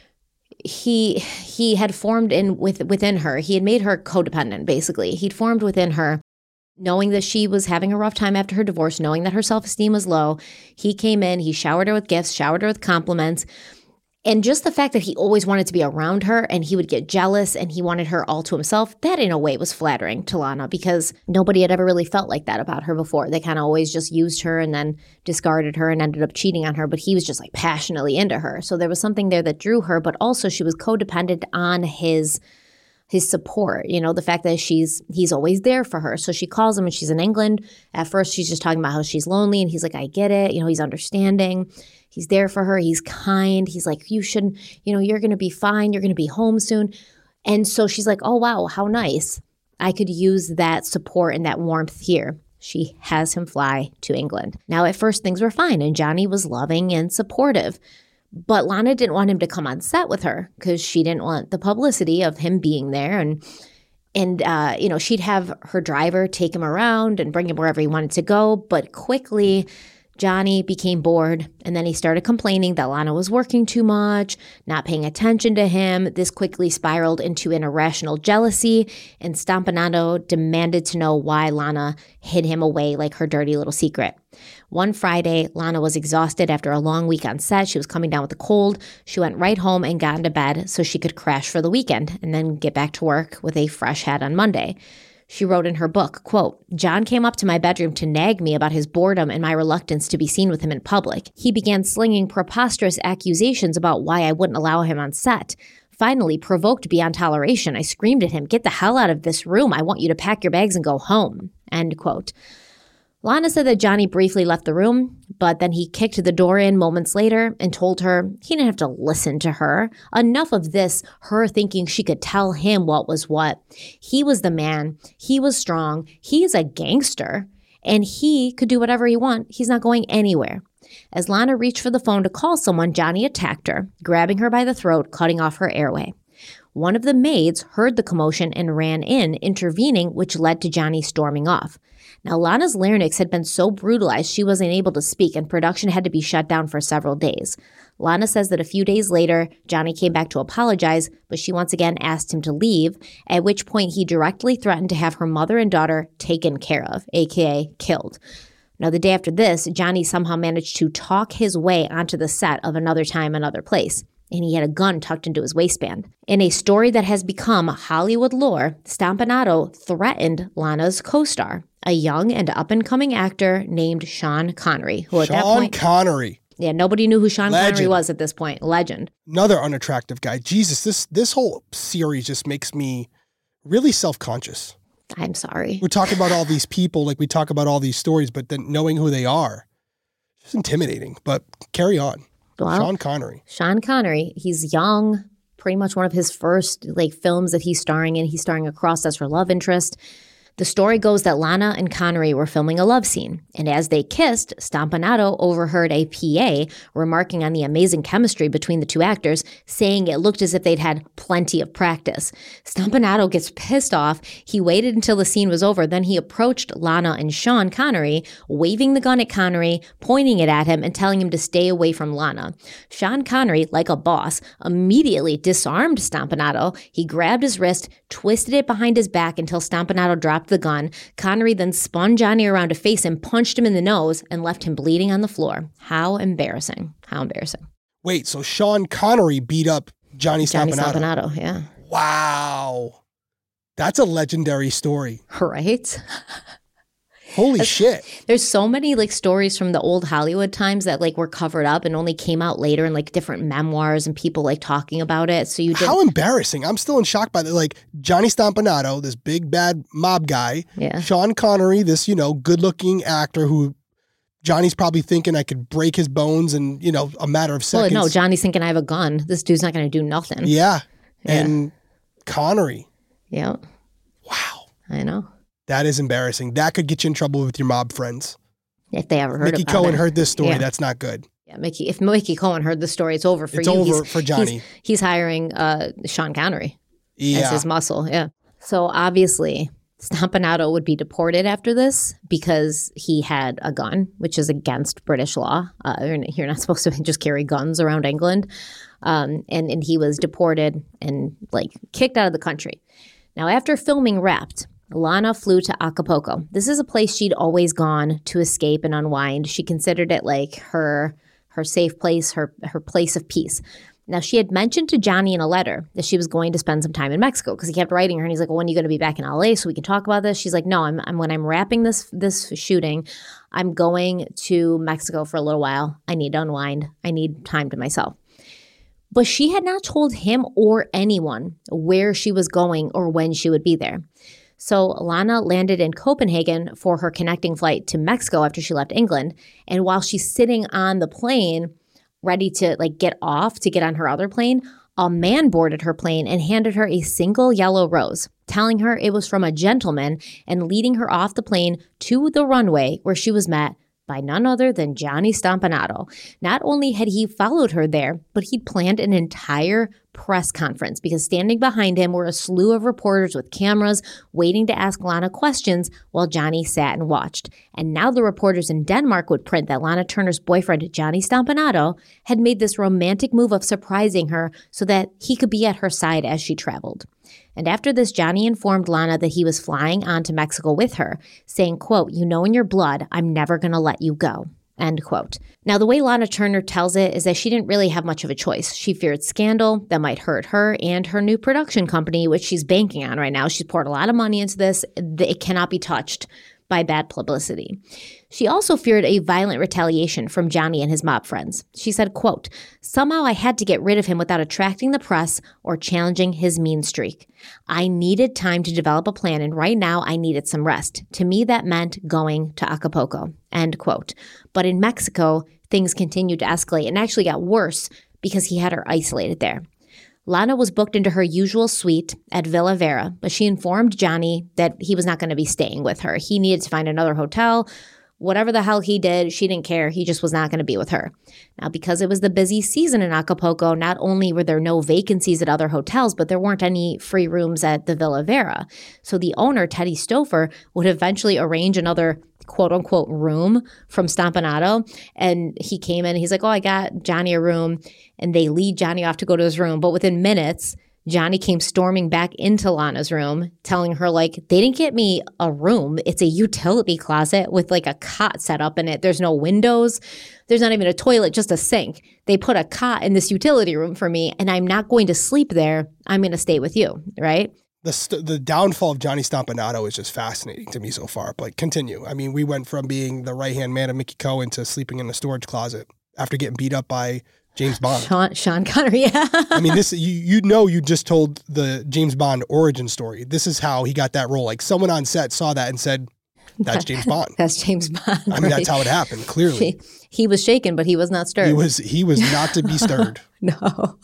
He he had formed in with within her. He had made her codependent, basically. He'd formed within her, knowing that she was having a rough time after her divorce, knowing that her self-esteem was low. He came in, he showered her with gifts, showered her with compliments. And just the fact that he always wanted to be around her and he would get jealous and he wanted her all to himself, that in a way was flattering to Lana because nobody had ever really felt like that about her before. They kind of always just used her and then discarded her and ended up cheating on her, but he was just like passionately into her. So there was something there that drew her, but also she was codependent on his his support, you know, the fact that she's he's always there for her. So she calls him and she's in England. At first, she's just talking about how she's lonely and he's like, I get it. You know, he's understanding. He's there for her. He's kind. He's like, you shouldn't, you know, you're going to be fine. You're going to be home soon. And so she's like, oh, wow, how nice. I could use that support and that warmth here. She has him fly to England. Now, at first, things were fine and Johnny was loving and supportive. But Lana didn't want him to come on set with her because she didn't want the publicity of him being there. And, and uh, you know, she'd have her driver take him around and bring him wherever he wanted to go. But quickly, Johnny became bored, and then he started complaining that Lana was working too much, not paying attention to him. This quickly spiraled into an irrational jealousy, and Stompanato demanded to know why Lana hid him away like her dirty little secret. One Friday, Lana was exhausted after a long week on set. She was coming down with a cold. She went right home and got into bed so she could crash for the weekend and then get back to work with a fresh head on Monday. She wrote in her book, quote, John came up to my bedroom to nag me about his boredom and my reluctance to be seen with him in public. He began slinging preposterous accusations about why I wouldn't allow him on set. Finally, provoked beyond toleration, I screamed at him, get the hell out of this room. I want you to pack your bags and go home, end quote. Lana said that Johnny briefly left the room, but then he kicked the door in moments later and told her he didn't have to listen to her. Enough of this, her thinking she could tell him what was what. He was the man. He was strong. He is a gangster, and he could do whatever he wants. He's not going anywhere. As Lana reached for the phone to call someone, Johnny attacked her, grabbing her by the throat, cutting off her airway. One of the maids heard the commotion and ran in, intervening, which led to Johnny storming off. Now, Lana's larynx had been so brutalized she wasn't able to speak, and production had to be shut down for several days. Lana says that a few days later, Johnny came back to apologize, but she once again asked him to leave, at which point he directly threatened to have her mother and daughter taken care of, aka killed. Now, the day after this, Johnny somehow managed to talk his way onto the set of Another Time, Another Place, and he had a gun tucked into his waistband. In a story that has become Hollywood lore, Stompanato threatened Lana's co-star, a young and up-and-coming actor named Sean Connery, who at Sean that point... Connery. Yeah, nobody knew who Sean Legend. Connery was at this point. Legend. Another unattractive guy. Jesus, this this whole series just makes me really self-conscious. I'm sorry. We're talking about all these people, like we talk about all these stories, but then knowing who they are, it's intimidating. But carry on. Well, Sean Connery. Sean Connery, he's young, pretty much one of his first like films that he's starring in. He's starring across as her love interest. The story goes that Lana and Connery were filming a love scene, and as they kissed, Stompanato overheard a P A remarking on the amazing chemistry between the two actors, saying it looked as if they'd had plenty of practice. Stompanato gets pissed off. He waited until the scene was over, then he approached Lana and Sean Connery, waving the gun at Connery, pointing it at him, and telling him to stay away from Lana. Sean Connery, like a boss, immediately disarmed Stompanato. He grabbed his wrist, twisted it behind his back until Stompanato dropped the gun. Connery then spun Johnny around to face him, punched him in the nose, and left him bleeding on the floor. How embarrassing. How embarrassing. Wait, so Sean Connery beat up Johnny Stompanato? Johnny Stompanato, yeah. Wow. That's a legendary story. Right? Holy That's, shit. There's so many like stories from the old Hollywood times that like were covered up and only came out later in like different memoirs and people like talking about it. So you didn't... How embarrassing. I'm still in shock by that. Like Johnny Stompanato, this big bad mob guy. Yeah. Sean Connery, this, you know, good looking actor who Johnny's probably thinking I could break his bones in, you know, a matter of seconds. Well, no, Johnny's thinking I have a gun. This dude's not going to do nothing. Yeah. yeah. And Connery. Yeah. Wow. I know. That is embarrassing. That could get you in trouble with your mob friends. If they ever heard Mickey about Cohen it. heard this story. Yeah. That's not good. Yeah, Mickey. If Mickey Cohen heard the story, it's over for it's you. It's over he's, for Johnny. He's, he's hiring uh, Sean Connery yeah. as his muscle. Yeah. So obviously, Stompanato would be deported after this because he had a gun, which is against British law. Uh, you're not supposed to just carry guns around England. Um, and, and he was deported and like kicked out of the country. Now, after filming wrapped, Lana flew to Acapulco. This is a place she'd always gone to escape and unwind. She considered it like her her safe place, her her place of peace. Now, she had mentioned to Johnny in a letter that she was going to spend some time in Mexico because he kept writing her and he's like, well, when are you going to be back in L A so we can talk about this? She's like, no, I'm, I'm when I'm wrapping this this shooting, I'm going to Mexico for a little while. I need to unwind. I need time to myself. But she had not told him or anyone where she was going or when she would be there. So Lana landed in Copenhagen for her connecting flight to Mexico after she left England. And while she's sitting on the plane, ready to like get off to get on her other plane, a man boarded her plane and handed her a single yellow rose, telling her it was from a gentleman and leading her off the plane to the runway where she was met by none other than Johnny Stompanato. Not only had he followed her there, but he'd planned an entire press conference because standing behind him were a slew of reporters with cameras waiting to ask Lana questions while Johnny sat and watched. And now the reporters in Denmark would print that Lana Turner's boyfriend, Johnny Stompanato, had made this romantic move of surprising her so that he could be at her side as she traveled. And after this, Johnny informed Lana that he was flying on to Mexico with her, saying, quote, "You know in your blood, I'm never going to let you go." End quote. Now, the way Lana Turner tells it is that she didn't really have much of a choice. She feared scandal that might hurt her and her new production company, which she's banking on right now. She's poured a lot of money into this. It cannot be touched by bad publicity. She also feared a violent retaliation from Johnny and his mob friends. She said, quote, "Somehow I had to get rid of him without attracting the press or challenging his mean streak. I needed time to develop a plan, and right now I needed some rest. To me, that meant going to Acapulco." End quote. But in Mexico, things continued to escalate and actually got worse because he had her isolated there. Lana was booked into her usual suite at Villa Vera, but she informed Johnny that he was not going to be staying with her. He needed to find another hotel. Whatever the hell he did, she didn't care. He just was not going to be with her. Now, because it was the busy season in Acapulco, not only were there no vacancies at other hotels, but there weren't any free rooms at the Villa Vera. So the owner, Teddy Stouffer, would eventually arrange another quote-unquote room from Stompanato. And he came in, he's like, "Oh, I got Johnny a room." And they lead Johnny off to go to his room. But within minutes, Johnny came storming back into Lana's room, telling her, like, "They didn't get me a room. It's a utility closet with, like, a cot set up in it. There's no windows. There's not even a toilet, just a sink. They put a cot in this utility room for me, and I'm not going to sleep there. I'm going to stay with you," right? The st- the downfall of Johnny Stompanato is just fascinating to me so far. But continue. I mean, we went from being the right-hand man of Mickey Cohen to sleeping in a storage closet after getting beat up by James Bond. Sean, Sean Connery, yeah. I mean, this you you know you just told the James Bond origin story. This is how he got that role. Like, someone on set saw that and said, "That's James Bond." That's James Bond. I mean, right? That's how it happened, clearly. He, he was shaken, but he was not stirred. He was he was not to be stirred. No.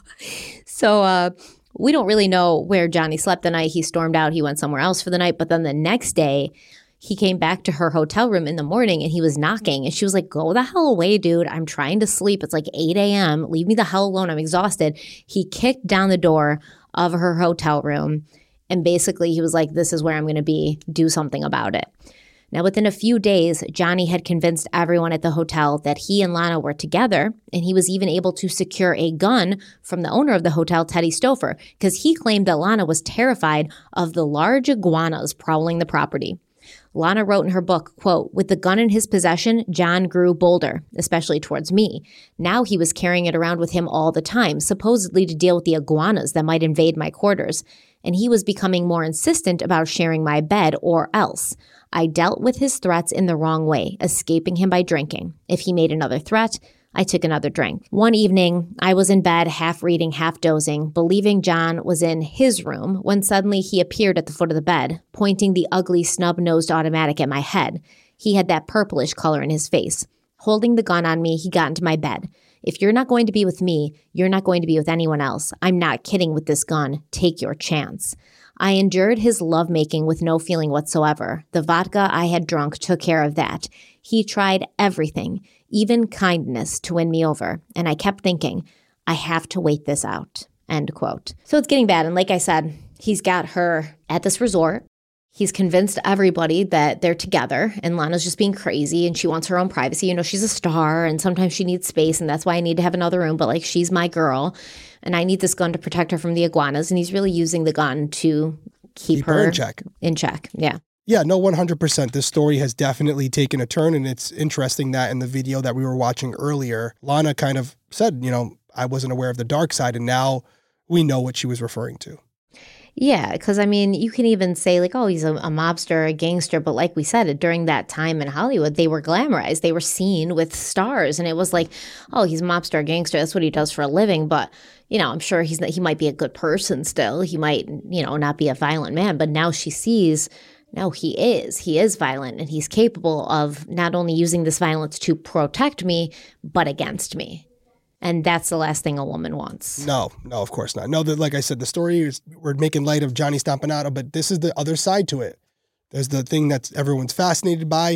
So uh, we don't really know where Johnny slept the night. He stormed out. He went somewhere else for the night. But then the next day, he came back to her hotel room in the morning and he was knocking. And she was like, "Go the hell away, dude. I'm trying to sleep. It's like eight a.m. Leave me the hell alone. I'm exhausted." He kicked down the door of her hotel room. And basically he was like, "This is where I'm going to be. Do something about it." Now, within a few days, Johnny had convinced everyone at the hotel that he and Lana were together, and he was even able to secure a gun from the owner of the hotel, Teddy Stouffer, because he claimed that Lana was terrified of the large iguanas prowling the property. Lana wrote in her book, quote, "With the gun in his possession, John grew bolder, especially towards me. Now he was carrying it around with him all the time, supposedly to deal with the iguanas that might invade my quarters. And he was becoming more insistent about sharing my bed or else. I dealt with his threats in the wrong way, escaping him by drinking. If he made another threat, I took another drink. One evening, I was in bed, half reading, half dozing, believing John was in his room, when suddenly he appeared at the foot of the bed, pointing the ugly snub-nosed automatic at my head. He had that purplish color in his face. Holding the gun on me, he got into my bed. If you're not going to be with me, you're not going to be with anyone else. I'm not kidding with this gun. Take your chance. I endured his lovemaking with no feeling whatsoever. The vodka I had drunk took care of that. He tried everything, even kindness, to win me over. And I kept thinking, I have to wait this out." End quote. So it's getting bad. And like I said, he's got her at this resort. He's convinced everybody that they're together, and Lana's just being crazy and she wants her own privacy. You know, she's a star and sometimes she needs space, and that's why I need to have another room. But like, she's my girl and I need this gun to protect her from the iguanas. And he's really using the gun to keep, Keep her, her in check. In check. Yeah. Yeah, no, one hundred percent. This story has definitely taken a turn, and it's interesting that in the video that we were watching earlier, Lana kind of said, you know, I wasn't aware of the dark side, and now we know what she was referring to. Yeah, because, I mean, you can even say, like, oh, he's a, a mobster, a gangster. But like we said, during that time in Hollywood, they were glamorized. They were seen with stars. And it was like, oh, he's a mobster, a gangster. That's what he does for a living. But, you know, I'm sure he's not, he might be a good person still. He might, you know, not be a violent man. But now she sees, no, he is. He is violent. And he's capable of not only using this violence to protect me, but against me. And that's the last thing a woman wants. No, no, of course not. No, that, like I said, the story is, we're making light of Johnny Stompanato, but this is the other side to it. There's the thing that everyone's fascinated by.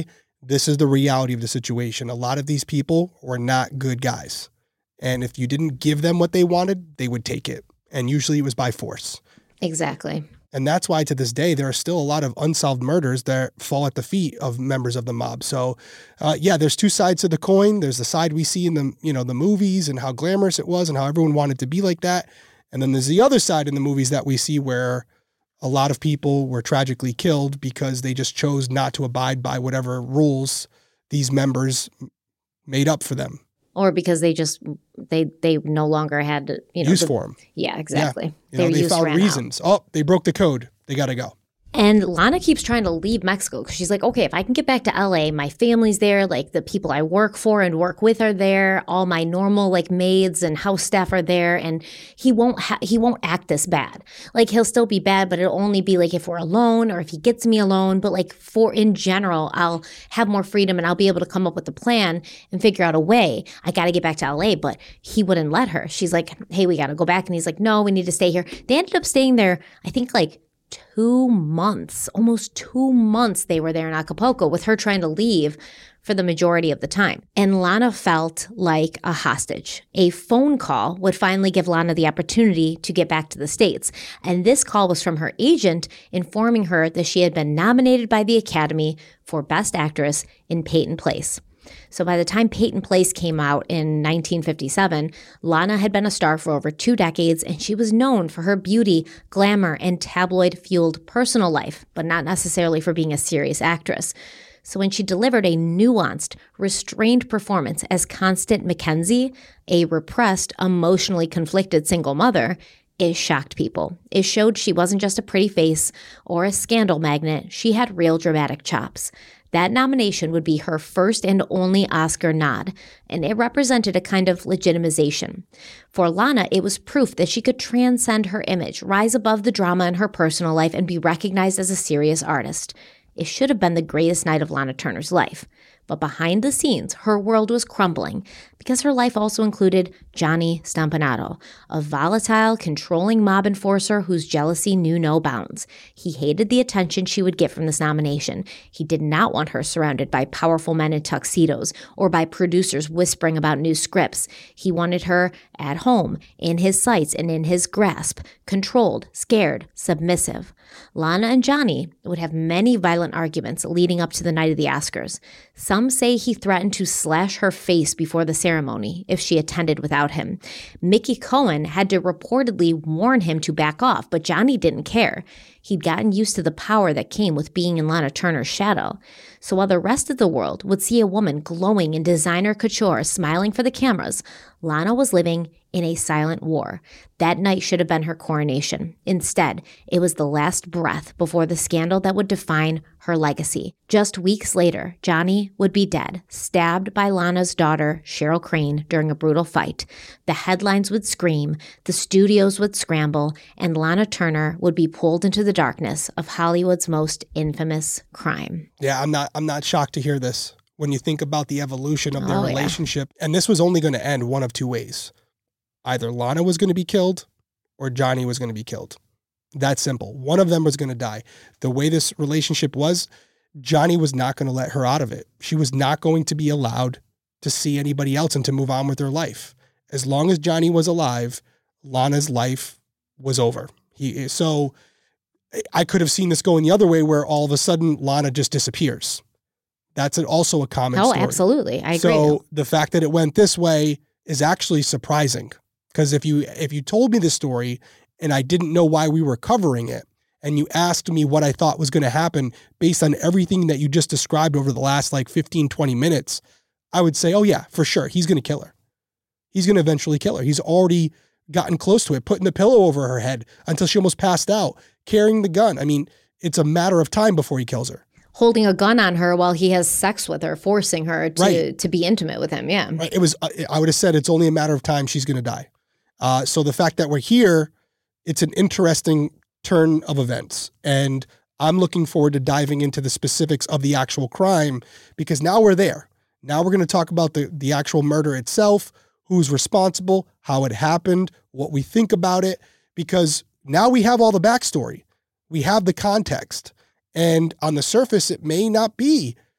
this is the reality of the situation. A lot of these people were not good guys. And if you didn't give them what they wanted, they would take it. And usually it was by force. Exactly. And that's why to this day, there are still a lot of unsolved murders that fall at the feet of members of the mob. So, uh, yeah, there's two sides to the coin. There's the side we see in the, you know, the movies and how glamorous it was and how everyone wanted to be like that. And then there's the other side in the movies that we see where a lot of people were tragically killed because they just chose not to abide by whatever rules these members made up for them. Or because they just, they they no longer had, you know. Use the, for them. Yeah, exactly. Yeah. You know, they found reasons. Out. Oh, they broke the code. They got to go. And Lana keeps trying to leave Mexico because she's like, okay, if I can get back to L A, my family's there, like the people I work for and work with are there, all my normal like maids and house staff are there, and he won't ha- he won't act this bad. Like he'll still be bad, but it'll only be like if we're alone or if he gets me alone. But like for in general, I'll have more freedom and I'll be able to come up with a plan and figure out a way. I got to get back to L A, but he wouldn't let her. She's like, hey, we got to go back, and he's like, no, we need to stay here. They ended up staying there, I think like two months, almost two months they were there in Acapulco with her trying to leave for the majority of the time. And Lana felt like a hostage. A phone call would finally give Lana the opportunity to get back to the States. And this call was from her agent informing her that she had been nominated by the Academy for Best Actress in Peyton Place. So by the time Peyton Place came out in nineteen fifty-seven, Lana had been a star for over two decades, and she was known for her beauty, glamour, and tabloid-fueled personal life, but not necessarily for being a serious actress. So when she delivered a nuanced, restrained performance as Constance Mackenzie, a repressed, emotionally conflicted single mother, it shocked people. It showed she wasn't just a pretty face or a scandal magnet. She had real dramatic chops. That nomination would be her first and only Oscar nod, and it represented a kind of legitimization. For Lana, it was proof that she could transcend her image, rise above the drama in her personal life, and be recognized as a serious artist. It should have been the greatest night of Lana Turner's life. But behind the scenes, her world was crumbling because her life also included Johnny Stompanato, a volatile, controlling mob enforcer whose jealousy knew no bounds. He hated the attention she would get from this nomination. He did not want her surrounded by powerful men in tuxedos or by producers whispering about new scripts. He wanted her at home, in his sights and in his grasp, controlled, scared, submissive. Lana and Johnny would have many violent arguments leading up to the night of the Oscars. Some say he threatened to slash her face before the ceremony if she attended without him. Mickey Cohen had to reportedly warn him to back off, but Johnny didn't care. He'd gotten used to the power that came with being in Lana Turner's shadow. So while the rest of the world would see a woman glowing in designer couture smiling for the cameras, Lana was living in a silent war. That night should have been her coronation. Instead, it was the last breath before the scandal that would define her legacy. Just weeks later, Johnny would be dead, stabbed by Lana's daughter, Cheryl Crane, during a brutal fight. The headlines would scream, the studios would scramble, and Lana Turner would be pulled into the darkness of Hollywood's most infamous crime. Yeah, I'm not I'm not shocked to hear this. When you think about the evolution of their Oh, yeah. relationship, and this was only going to end one of two ways. Either Lana was going to be killed or Johnny was going to be killed. That simple. One of them was going to die. The way this relationship was, Johnny was not going to let her out of it. She was not going to be allowed to see anybody else and to move on with her life. As long as Johnny was alive, Lana's life was over. He so I could have seen this going the other way where all of a sudden Lana just disappears. That's an, also a common Oh, story. absolutely. I agree. So the fact that it went this way is actually surprising. Because if you if you told me this story and I didn't know why we were covering it, and you asked me what I thought was going to happen based on everything that you just described over the last like fifteen, twenty minutes, I would say, oh yeah, for sure, he's going to kill her. He's going to eventually kill her. He's already gotten close to it, putting the pillow over her head until she almost passed out, carrying the gun. I mean, it's a matter of time before he kills her. Holding a gun on her while he has sex with her, forcing her to, Right. to be intimate with him. Yeah. Right. It was. I would have said it's only a matter of time she's going to die. Uh, so the fact that we're here, it's an interesting turn of events. And I'm looking forward to diving into the specifics of the actual crime because now we're there. Now we're going to talk about the, the actual murder itself, who's responsible, how it happened, what we think about it, because now we have all the backstory. We have the context. And on the surface, it may not be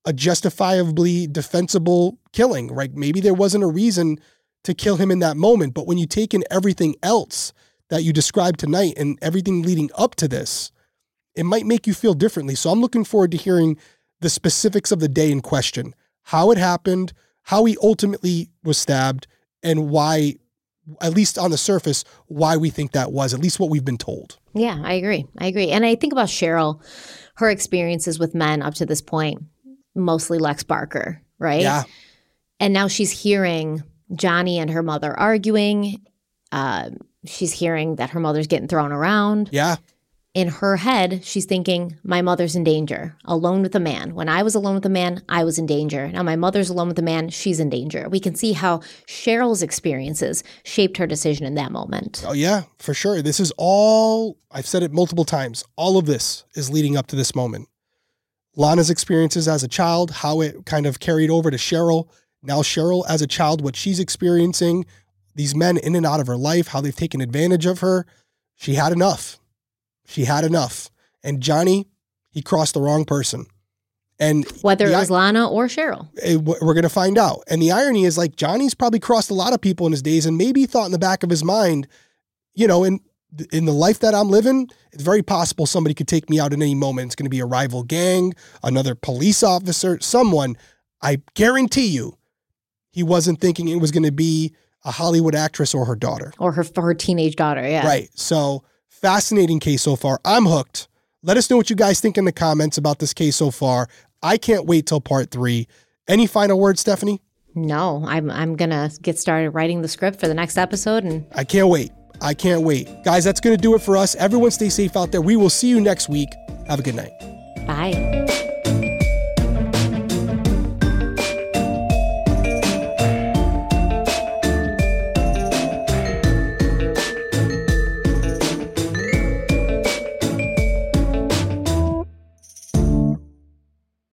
a justifiably defensible killing, right? Maybe there wasn't a reason to kill him in that moment, but when you take in everything else that you described tonight and everything leading up to this, it might make you feel differently. So I'm looking forward to hearing the specifics of the day in question, how it happened, how he ultimately was stabbed, and why, at least on the surface, why we think that was, at least what we've been told. Yeah, I agree. I agree. And I think about Cheryl, her experiences with men up to this point, mostly Lex Barker, right? Yeah. And now she's hearing Johnny and her mother arguing. Uh, she's hearing that her mother's getting thrown around. Yeah. In her head, she's thinking, my mother's in danger, alone with a man. When I was alone with a man, I was in danger. Now my mother's alone with a man, she's in danger. We can see how Cheryl's experiences shaped her decision in that moment. Oh, yeah, for sure. This is all, I've said it multiple times, all of this is leading up to this moment. Lana's experiences as a child, how it kind of carried over to Cheryl. Now Cheryl as a child, what she's experiencing, these men in and out of her life, how they've taken advantage of her. She had enough. She had enough. And Johnny, he crossed the wrong person. And whether it was Lana or Cheryl, it, we're going to find out. And the irony is, like, Johnny's probably crossed a lot of people in his days, and maybe thought in the back of his mind, you know, in in the life that I'm living, it's very possible somebody could take me out at any moment. It's going to be a rival gang, another police officer, someone. I guarantee you, he wasn't thinking it was going to be a Hollywood actress or her daughter. Or her, her teenage daughter, yeah. Right. So, fascinating case so far. I'm hooked. Let us know what you guys think in the comments about this case so far. I can't wait till part three. Any final words, Stephanie? No, I'm I'm going to get started writing the script for the next episode. And I can't wait. I can't wait. Guys, that's going to do it for us. Everyone stay safe out there. We will see you next week. Have a good night. Bye.